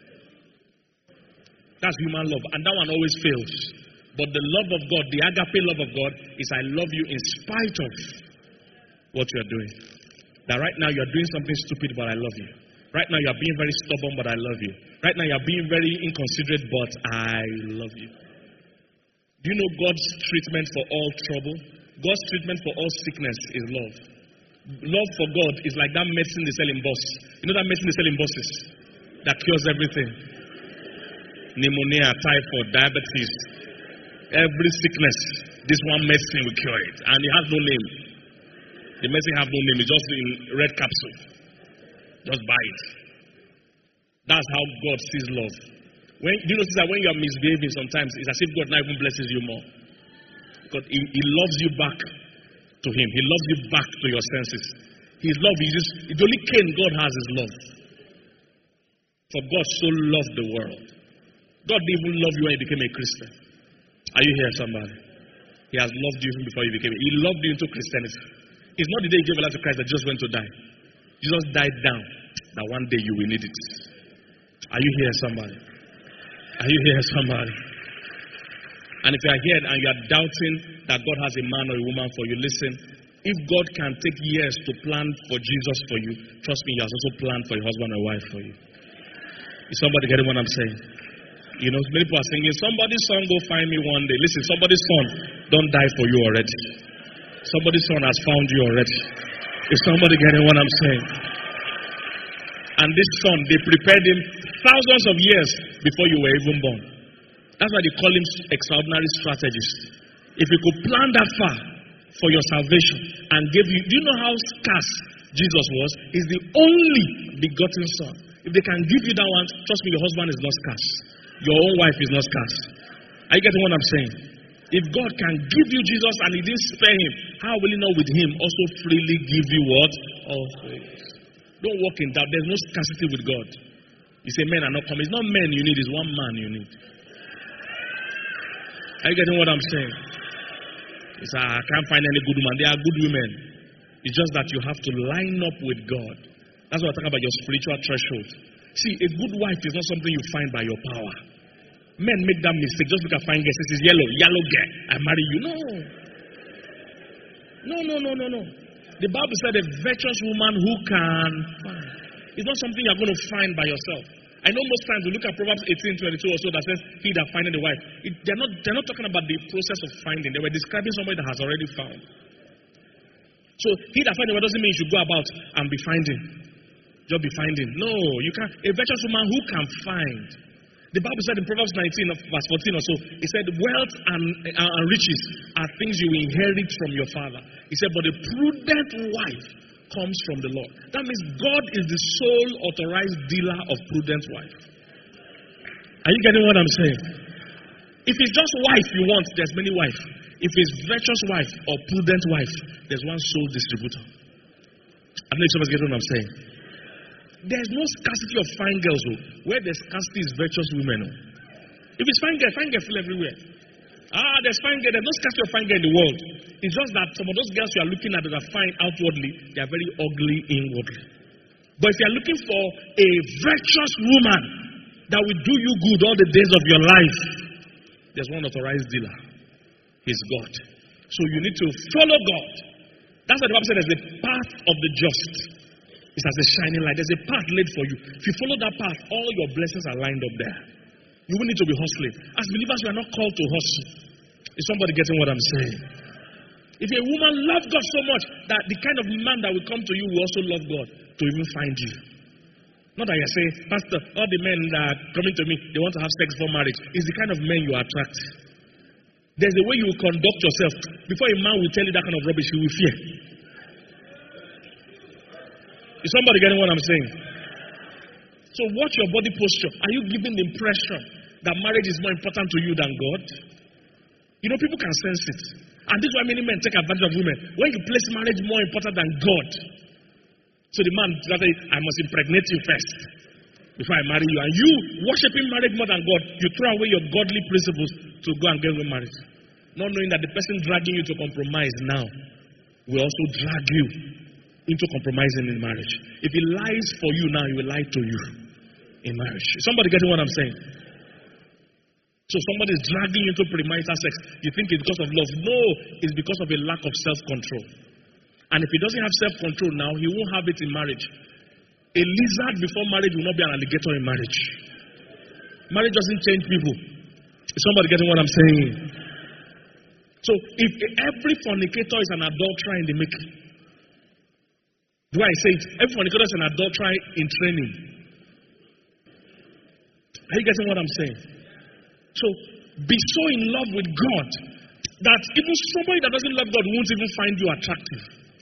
That's human love. And that one always fails. But the love of God, the agape love of God, is I love you in spite of. what you are doing. That right now you are doing something stupid, but I love you. Right now you are being very stubborn, but I love you. Right now you are being very inconsiderate, but I love you. Do you know God's treatment for all trouble? God's treatment for all sickness is love. Love for God is like that medicine they sell in bus. You know that medicine they sell in buses? That cures everything. Pneumonia, typhoid, diabetes. Every sickness, this one medicine will cure it. And it has no name. The medicine has no name. It's just in red capsule. Just buy it. That's how God sees love. When, do you notice that when you are misbehaving sometimes, it's as if God now even blesses you more. Because he, he loves you back to him. He loves you back to your senses. His love is just, the only cane God has is love. For God so loved the world. God didn't even love you when you became a Christian. Are you here, somebody? He has loved you before you became. He loved you into Christianity. It's not the day you gave your life to Christ that just went to die. Jesus died down. That one day you will need it. Are you here, somebody? Are you here, somebody? And if you are here and you are doubting that God has a man or a woman for you, listen. If God can take years to plan for Jesus for you, trust me, he has also planned for a husband or wife for you. Is somebody getting what I'm saying? You know, many people are singing, somebody's son go find me one day. Listen, somebody's son don't die for you already. Somebody's son has found you already. Is somebody getting what I'm saying? And this son, they prepared him thousands of years before you were even born. That's why they call him extraordinary strategist. If he could plan that far for your salvation and give you, do you know how scarce Jesus was? He's the only begotten son. If they can give you that one, trust me, your husband is not scarce. Your own wife is not scarce. Are you getting what I'm saying? If God can give you Jesus and he didn't spare him, how will he not with him also freely give you what? All things. Don't walk in doubt. There's no scarcity with God. You say men are not coming. It's not men you need, it's one man you need. Are you getting what I'm saying? It's, uh, I can't find any good woman. There are good women. It's just that you have to line up with God. That's what I'm talking about, your spiritual threshold. See, a good wife is not something you find by your power. Men make that mistake. Just look at fine girls. This is yellow, yellow girl. I marry you. No. No, no, no, no, no. The Bible said a virtuous woman who can find. It's not something you're going to find by yourself. I know most times we look at Proverbs eighteen twenty-two or so that says, he that findeth a wife. It, they're, not, they're not talking about the process of finding. They were describing somebody that has already found. So he that findeth a wife doesn't mean you should go about and be finding. Just be finding. No, you can't. A virtuous woman who can find. The Bible said in Proverbs nineteen, verse fourteen or so, it said, wealth and, uh, and riches are things you inherit from your father. He said, but a prudent wife comes from the Lord. That means God is the sole authorized dealer of prudent wife. Are you getting what I'm saying? If it's just wife you want, there's many wives. If it's virtuous wife or prudent wife, there's one sole distributor. I don't know if somebody's getting what I'm saying. There's no scarcity of fine girls. Oh. Where there's scarcity is virtuous women. Oh. If it's fine girl, fine girl full everywhere. Ah, there's fine girl. There's no scarcity of fine girl in the world. It's just that some of those girls you are looking at that are fine outwardly, they are very ugly inwardly. But if you are looking for a virtuous woman that will do you good all the days of your life, there's one authorized dealer. He's God. So you need to follow God. That's what the Bible said, there's a path of the just. It's as a shining light. There's a path laid for you. If you follow that path, all your blessings are lined up there. You won't need to be hustling. As believers, we are not called to hustle. Is somebody getting what I'm saying? If a woman loves God so much that the kind of man that will come to you will also love God to even find you. Not that you say, Pastor, all the men that are coming to me, they want to have sex for marriage. It's the kind of men you attract. There's a way you will conduct yourself. Before a man will tell you that kind of rubbish, you will fear. Is somebody getting what I'm saying? So watch your body posture. Are you giving the impression that marriage is more important to you than God? You know, people can sense it. And this is why many men take advantage of women. When you place marriage more important than God, so the man rather, I must impregnate you first before I marry you. And you worshiping marriage more than God, you throw away your godly principles to go and get married. Not knowing that the person dragging you to compromise now will also drag you into compromising in marriage. If he lies for you now, he will lie to you in marriage. Is somebody getting what I'm saying? So somebody is dragging you into premarital sex. You think it's because of love. No, it's because of a lack of self-control. And if he doesn't have self-control now, he won't have it in marriage. A lizard before marriage will not be an alligator in marriage. Marriage doesn't change people. Is somebody getting what I'm saying? So if every fornicator is an adulterer in the making, do I say it? Every fornicator is an adulterer in training. Are you getting what I'm saying? So be so in love with God that even somebody that doesn't love God won't even find you attractive.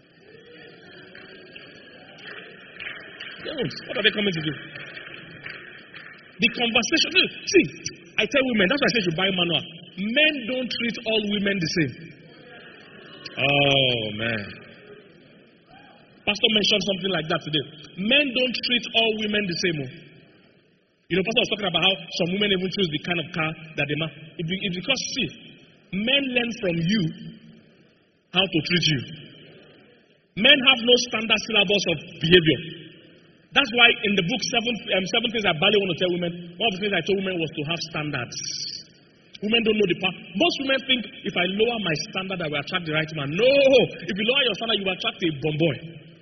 What are they coming to do? The conversation. See, I tell women, that's why I say you buy manual. Men don't treat all women the same. Oh, man. Pastor mentioned something like that today. Men don't treat all women the same. You know, Pastor was talking about how some women even choose the kind of car that they want. It's because, see, men learn from you how to treat you. Men have no standard syllabus of behavior. That's why in the book, seven, um, seven things I barely want to tell women, one of the things I told women was to have standards. Women don't know the power. Most women think if I lower my standard, I will attract the right man. No! If you lower your standard, you will attract a bomb boy.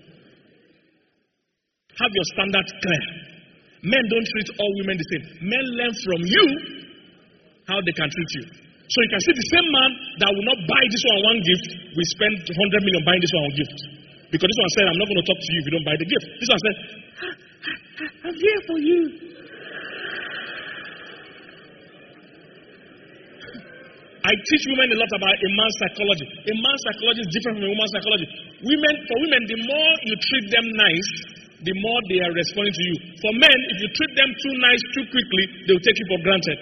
Have your standards clear. Men don't treat all women the same. Men learn from you how they can treat you. So you can see the same man that will not buy this one one gift, we spend one hundred million buying this one one gift. Because this one said, I'm not going to talk to you if you don't buy the gift. This one said, I'm here for you. I teach women a lot about a man's psychology. A man's psychology is different from a woman's psychology. Women, for women, the more you treat them nice, the more they are responding to you. For men, if you treat them too nice too quickly, they will take you for granted.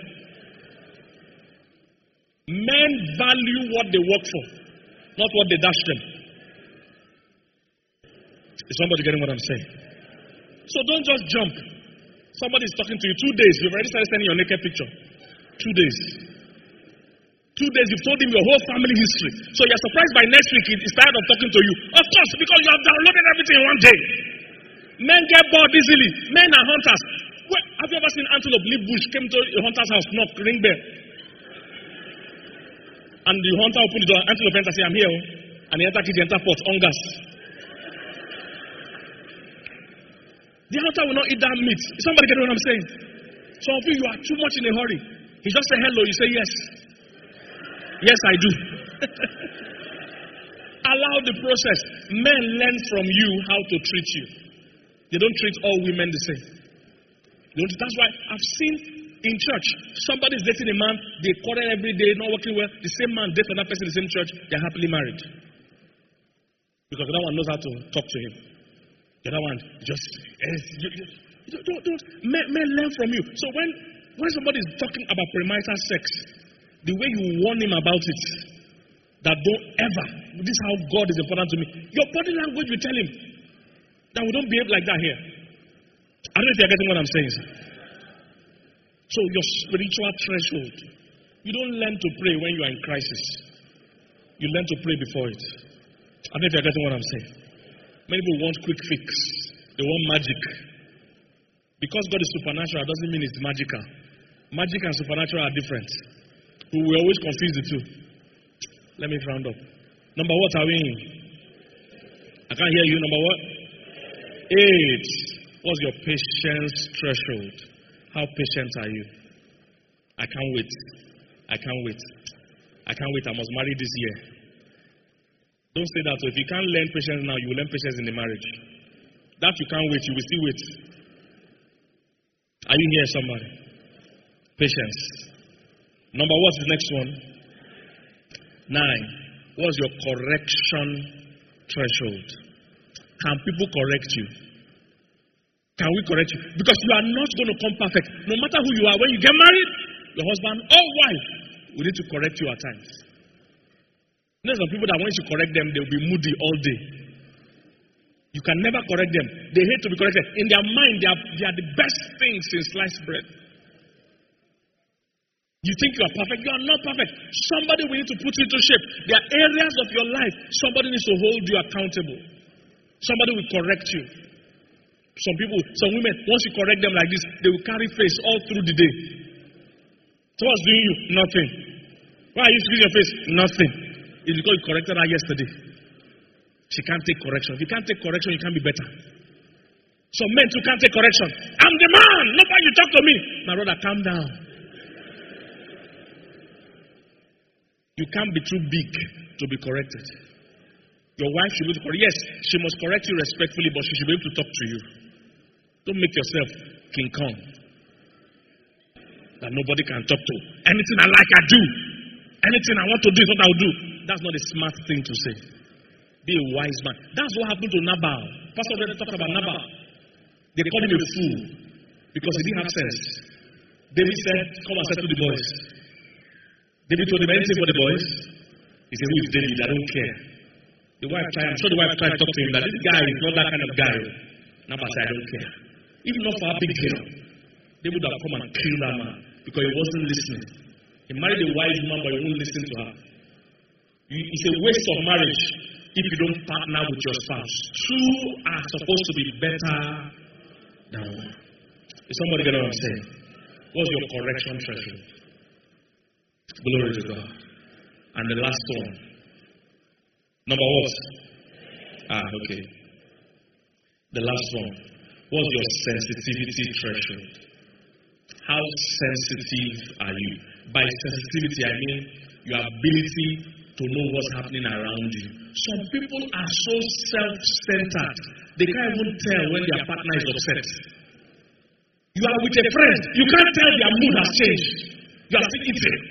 Men value what they work for, not what they dash them. Is somebody getting what I'm saying? So don't just jump. Somebody is talking to you two days. You've already started sending your naked picture. Two days. Two days, you've told him your whole family history. So you're surprised by next week he's tired of talking to you. Of course, because you have downloaded everything in one day. Men get bored easily. Men are hunters. Wait, have you ever seen antelope leave bush, came to a hunter's house, knock, ring bell? And the hunter opened the door, antelope enter, say, I'm here. And he enter kitchen, enter pot, on gas. The hunter will not eat that meat. Is somebody getting what I'm saying? Some of you, you are too much in a hurry. He just say hello, you say yes. Yes, I do. Allow the process. Men learn from you how to treat you. They don't treat all women the same. They don't, that's why I've seen in church, somebody's dating a man, they quarrel every day, not working well. The same man dates another person in the same church, they're happily married. Because the other one knows how to talk to him. The other one just, you, you, you don't, don't, men, men learn from you. So when, when somebody is talking about premarital sex, the way you warn him about it, that don't ever, this is how God is important to me. Your body language will tell him that we don't behave like that here. I don't know if you're getting what I'm saying, sir. So your spiritual threshold, you don't learn to pray when you are in crisis. You learn to pray before it. I don't know if you're getting what I'm saying. Many people want quick fix. They want magic. Because God is supernatural doesn't mean it's magical. Magic and supernatural are different. We will always confuse the two. Let me round up. Number what are we in? I can't hear you. Number what? Eight. What's your patience threshold? How patient are you? I can't wait. I can't wait. I can't wait. I must marry this year. Don't say that. So if you can't learn patience now, you will learn patience in the marriage. That you can't wait, you will still wait. Are you here, somebody? Patience. Number what's the next one? Nine. What's your correction threshold? Can people correct you? Can we correct you? Because you are not going to come perfect. No matter who you are, when you get married, your husband or wife will need to correct you at times. There's some people that once you correct them, they'll be moody all day. You can never correct them. They hate to be corrected. In their mind, they are, they are the best things in sliced bread. You think you are perfect. You are not perfect. Somebody will need to put you into shape. There are areas of your life somebody needs to hold you accountable. Somebody will correct you. Some people, some women, once you correct them like this, they will carry face all through the day. So what's doing you? Nothing. Why are you squeezing your face? Nothing. It's because you corrected her yesterday. She can't take correction. If you can't take correction, you can't be better. Some men too can't take correction. I'm the man. Nobody you talk to me. My brother, calm down. You can't be too big to be corrected. Your wife should be able to correct. Yes, she must correct you respectfully, but she should be able to talk to you. Don't make yourself King Kong that nobody can talk to. Anything I like, I do. Anything I want to do is what I'll do. That's not a smart thing to say. Be a wise man. That's what happened to Nabal. Pastor already talked about Nabal. They called him a fool because he didn't have sense. David said, come and settle the boys. David told him anything for the boys. He said, who is David? I don't care. The wife tried, I'm sure the wife tried to talk to him that this guy is not that kind of guy. Nabal said, I don't care. Even not for a big girl. David would have come and killed that man because he wasn't listening. He married a wise woman, but he won't listen to her. It's a waste of marriage if you don't partner with your spouse. Two are supposed to be better than one. Is somebody getting what I'm saying? What's your correction threshold? Glory to God. And the last one. Number what? Ah, okay. The last one. What's your sensitivity threshold? How sensitive are you? By sensitivity, I mean your ability to know what's happening around you. Some people are so self-centered, they can't even tell when their partner is upset. You are with a friend, you can't tell their mood has changed. You are still eating.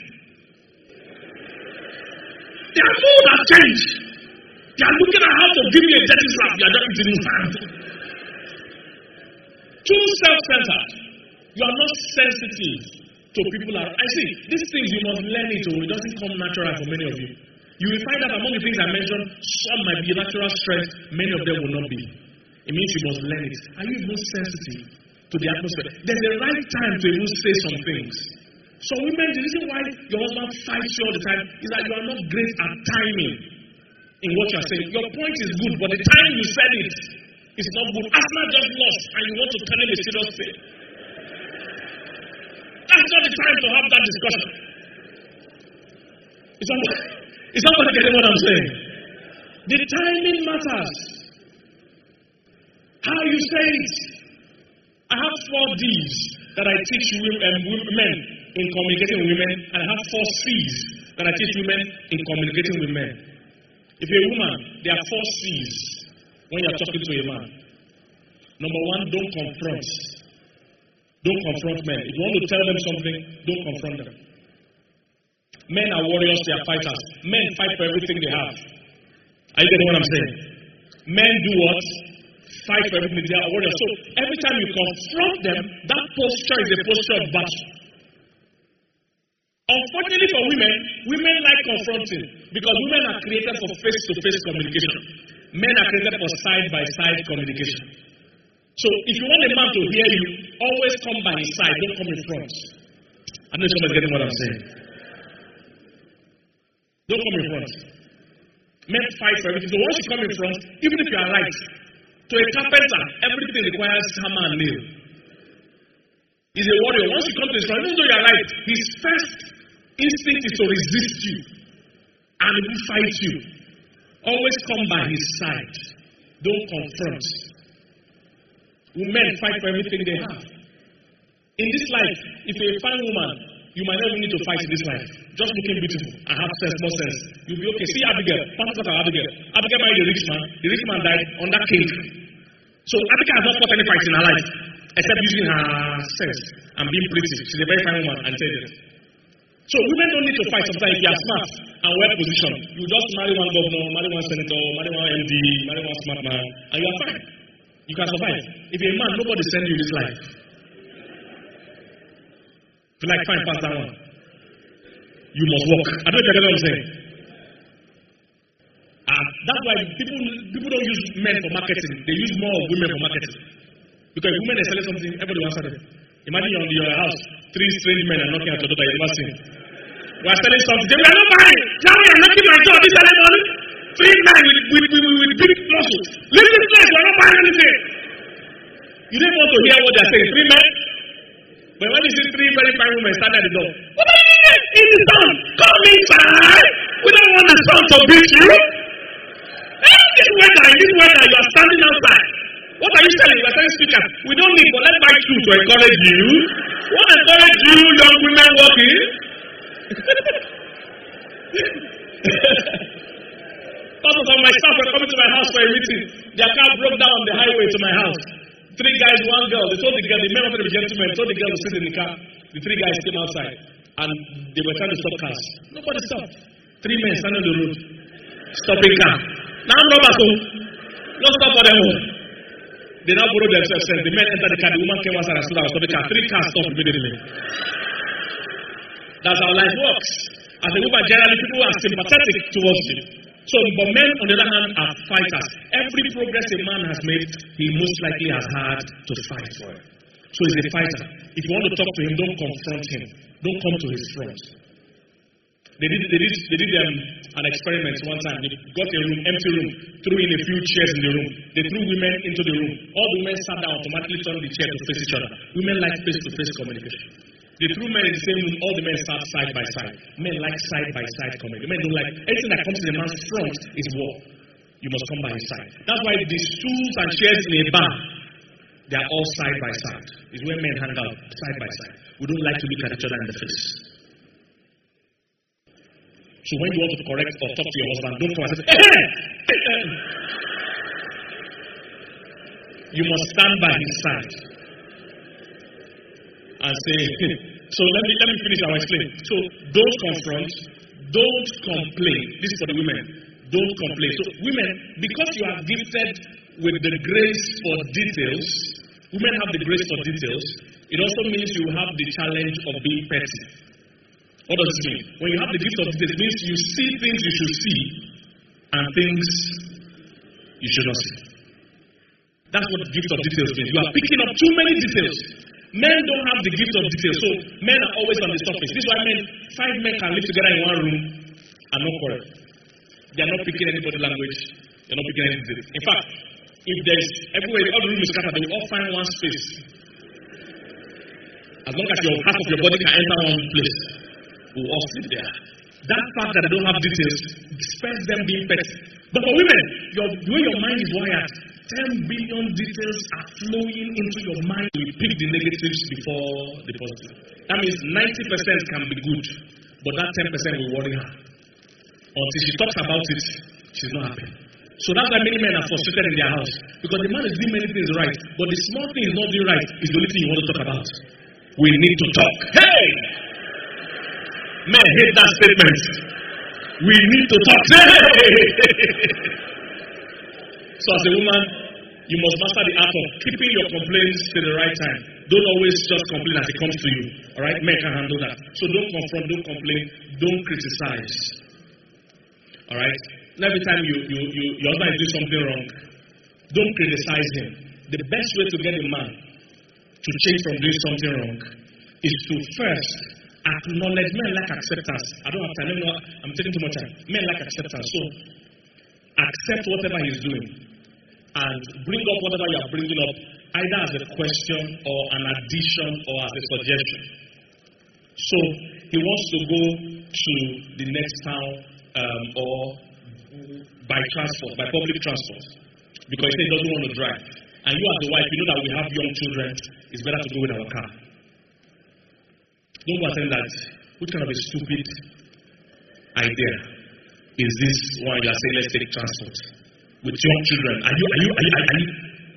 Their mood has changed. They are looking at how to give you a dirty slap. You are just eating in hand. Too self-centered. You are not sensitive to people. Are, I see, these things you must learn it, or it doesn't come natural for many of you. You will find that among the things I mentioned, some might be natural strength, many of them will not be. It means you must learn it. Are you even sensitive to the atmosphere? There's a right time to even say some things. So women, the reason why your husband fights you all the time is that you are not great at timing in what you are saying. Your point is good, but the time you said it is not good. Arsenal just lost and you want to tell him a serious thing. That's not the time to have that discussion. It's not, it's not going to get what I'm saying. The timing matters. How you say it. I have four D's that I teach women, men in communicating with women, and I have four C's that I teach women in communicating with men. If you're a woman, there are four C's when you're talking to a man. Number one, don't confront. Don't confront men. If you want to tell them something, don't confront them. Men are warriors, they are fighters. Men fight for everything they have. Are you getting what I'm saying? Men do what? Fight for everything they are warriors. So every time you confront them, that posture is a posture of battle. Unfortunately for women, women like confronting because women are created for face-to-face communication. Men are created for side-by-side communication. So if you want a man to hear you, always come by his side, don't come in front. I know somebody's getting what I'm saying. Don't come in front. Men fight for everything. So once you come in front, even if you are right, to a carpenter, everything requires hammer and nail. He's a warrior. Once you come to his front, even though you are right, his first instinct is to resist you and he will fight you. Always come by his side. Don't confront. Women fight for everything they have. In this life, if you're a fine woman, you might not even need to fight in this life. Just looking beautiful and have sense, more sense. You'll be okay. See Abigail. Pastor talk about Abigail. Abigail married a rich man. The rich man died under king. So Abigail has not fought any fights in her life, except using her sense and being pretty. She's a very fine woman and said it. So women don't need to fight sometimes if you are smart and well positioned. You just marry one governor, marry one senator, marry one M D, marry one smart man, and you are fine. You can survive. If you're a man, nobody sends you this life. If you like, fine, pass that one. You must work. I don't know what I'm saying. Uh, that's why people people don't use men for marketing. They use more of women for marketing. Because if women are selling something, everybody wants it. Imagine you're in your house, three strange men are knocking at your door that you've never seen. We are selling something. They are not buying. Now we are knocking at my door. This selling money. Three men with, with, with, with big muscles. Leave this place. We are not buying anything. You don't want to hear what they are saying. Three men. But when you see three very fine women stand at the door, what are you doing in the sun? Come inside. We don't want the sun to beat you. This is where this weather, you are standing outside. What are you selling? You are selling speakers. We don't need, but let's buy two to encourage you. What encourage you, young women walking? Pastors of my staff were coming to my house for a meeting. Their car broke down on the highway to my house. Three guys, one girl. They told the girl, the men wanted to be gentlemen, told the girl to sit in the car. The three guys came outside and they were trying to stop cars. Nobody stopped. Three men standing on the road, stopping car. Now robbers home. No stop for them home. They now borrowed themselves. The men entered the car. The woman came outside and stood outside the car. Three cars stopped immediately. That's how life works. As a woman, generally people are sympathetic towards you. So, but men on the other hand are fighters. Every progress a man has made, he most likely has had to fight for it. So he's a fighter. If you want to talk to him, don't confront him. Don't come to his front. They did, they did, they did um, an experiment one time. They got a room, empty room, threw in a few chairs in the room. They threw women into the room. All the women sat down, automatically turned the chair to face each other. Women like face-to-face communication. They threw men in the same room. All the men sat side by side. Men like side-by-side communication. Men don't like anything that comes in a man's front is war. You must come by his side. That's why the stools and chairs in a bar, they are all side by side. It's where men hang out side by side. We don't like to look at each other in the face. So when you want to correct or talk to your husband, don't come and say, hey, hey, hey. You must stand by his side and say, so let me let me finish and explain. So don't confront, don't complain. This is for the women. Don't complain. So women, because you are gifted with the grace for details, women have the grace for details. It also means you have the challenge of being petty. What does it mean? When you have the gift of details, it means you see things you should see and things you should not see. That's what the gift of details means. You are picking up too many details. Men don't have the gift of details, so men are always on the surface. This is why men, five men can live together in one room and not quarrel. They are not picking anybody's language. They are not picking any details. In fact, if there's everywhere, all the room is scattered, they will all find one space. As long as your half of your body can enter one place, we will all sit there. That fact that they don't have details spends them being petty. But for women, your, the way your mind is wired, ten billion details are flowing into your mind. You pick the negatives before the positive. That means ninety percent can be good, but that ten percent will worry her. Until she talks about it, she's not happy. So that's why many men are frustrated in their house. Because the man is doing many things right, but the small thing is not doing right is the only thing you want to talk about. We need to talk. Hey! Men hate that statement. We need to talk. So as a woman, you must master the art of keeping your complaints to the right time. Don't always just complain as it comes to you. Alright? Men can handle that. So don't confront, don't complain, don't criticize. Alright? Every time you, you, you, your husband is doing something wrong, don't criticize him. The best way to get a man to change from doing something wrong is to first acknowledge. Men like acceptance. I don't have time. Know, I'm taking too much time. Men like acceptance. So accept whatever he's doing and bring up whatever you are bringing up, either as a question or an addition or as a suggestion. So he wants to go to the next town um, or by transport, by public transport, because he doesn't want to drive. And you as a wife, you know that we have young children. It's better to go with our car. Don't go and tell that. Which kind of a stupid idea is this one you are saying, let's take transport with young children? Are you, are you, are you, are you,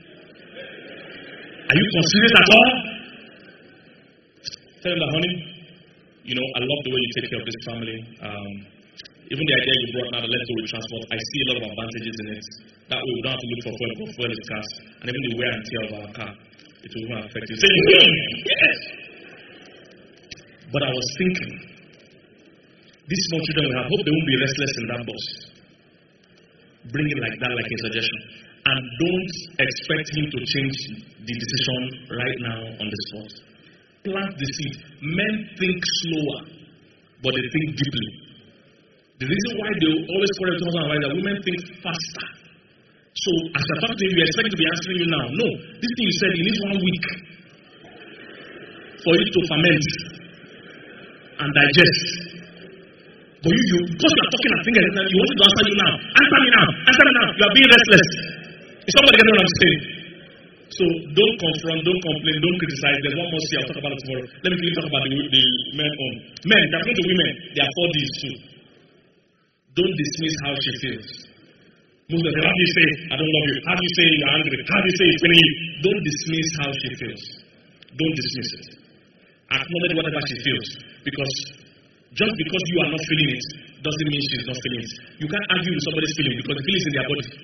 are you considerate at all? Tell them that, honey, you know, I love the way you take care of this family. Um, even the idea you brought now, let's go with transport, I see a lot of advantages in it. That way we don't have to look for fuel, for fuel is cars, and even the wear and tear of our car, it will even affect you. Say, yes! But I was thinking, these small children, I hope they won't be restless in that bus. Bring it like that, like a suggestion. And don't expect him to change the decision right now on the spot. Plant the seed. Men think slower, but they think deeply. The reason why they always quarrel with husband and wife is that women think faster. So as you're talking to him, you expect to be answering you now. No, this thing you said, it needs one week for it to ferment and digest. But you, you because you are talking and thinking, you want to answer you now. Answer me now. Answer me now. You are being restless. Is somebody getting what I'm saying? So don't confront, don't complain, don't criticize. There's one more C I'll talk about it tomorrow. Let me quickly talk about the, the men on. Men, they're going to women. There are four D's too. Don't dismiss how she feels. Most of them, how do you say, I don't love you? How do you say you're angry? How do you say it's feeling you? Don't dismiss how she feels. Don't dismiss it. Acknowledge whatever she feels. Because just because you are not feeling it doesn't mean she's not feeling it. You can't argue with somebody's feeling because the feeling is in their body.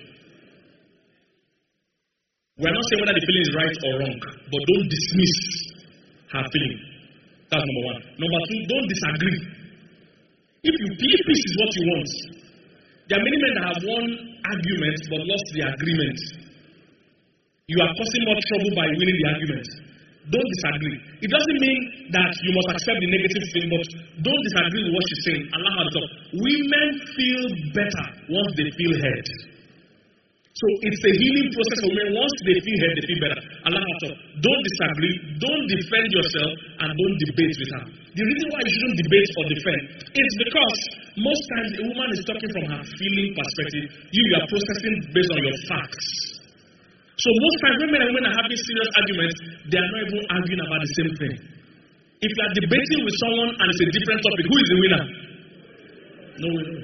We're not saying whether the feeling is right or wrong, but don't dismiss her feeling. That's number one. Number two, don't disagree. If you if peace is what you want, there are many men that have won arguments but lost the agreement. You are causing more trouble by winning the argument. Don't disagree. It doesn't mean that you must accept the negative thing, but don't disagree with what she's saying. Allow her to talk. Women feel better once they feel heard. So it's a healing process for men. Once they feel heard, they feel better. Allow her to talk. Don't disagree. Don't defend yourself and don't debate with her. The reason why you shouldn't debate or defend is because most times a woman is talking from her feeling perspective. You, you are processing based on your facts. So most times when men and women are having serious arguments, they are not even arguing about the same thing. If you are debating with someone and it's a different topic, who is the winner? No winner.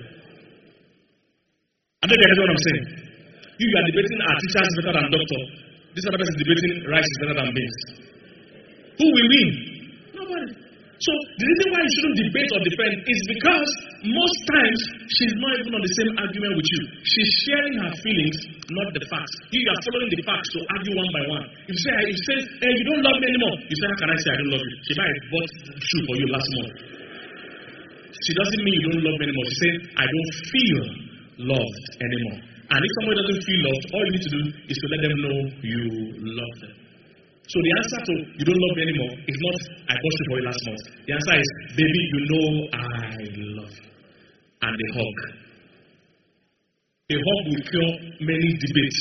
I don't get what I'm saying. You, you are debating our teachers better than doctor. This other person is debating rice is better than beans. Who will win? Nobody. So the reason why you shouldn't debate or defend is because most times she's not even on the same argument with you. She's sharing her feelings, not the facts. You are following the facts to argue one by one. If you say, if you say hey, you don't love me anymore, you say, how can I say I don't love you? She might have bought shoe for you last month. She doesn't mean you don't love me anymore. She says, I don't feel loved anymore. And if somebody doesn't feel loved, all you need to do is to let them know you love them. So the answer to you don't love me anymore is not I bought you for you last month. The answer is, baby, you know I love you. And a hug. A hug will cure many debates.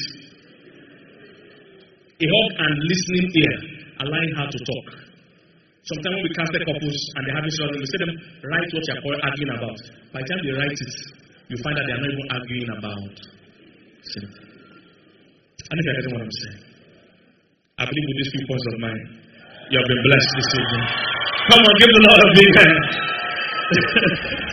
A hug and listening ear, allowing her to talk. Sometimes when we counsel couples and they're having children, we say them, write what you're arguing about. By the time they write it, you find that they're not even arguing about sin. I think I get what I'm saying. I believe with these few points of mine, you have been blessed this evening. Come on, give the Lord a big hand.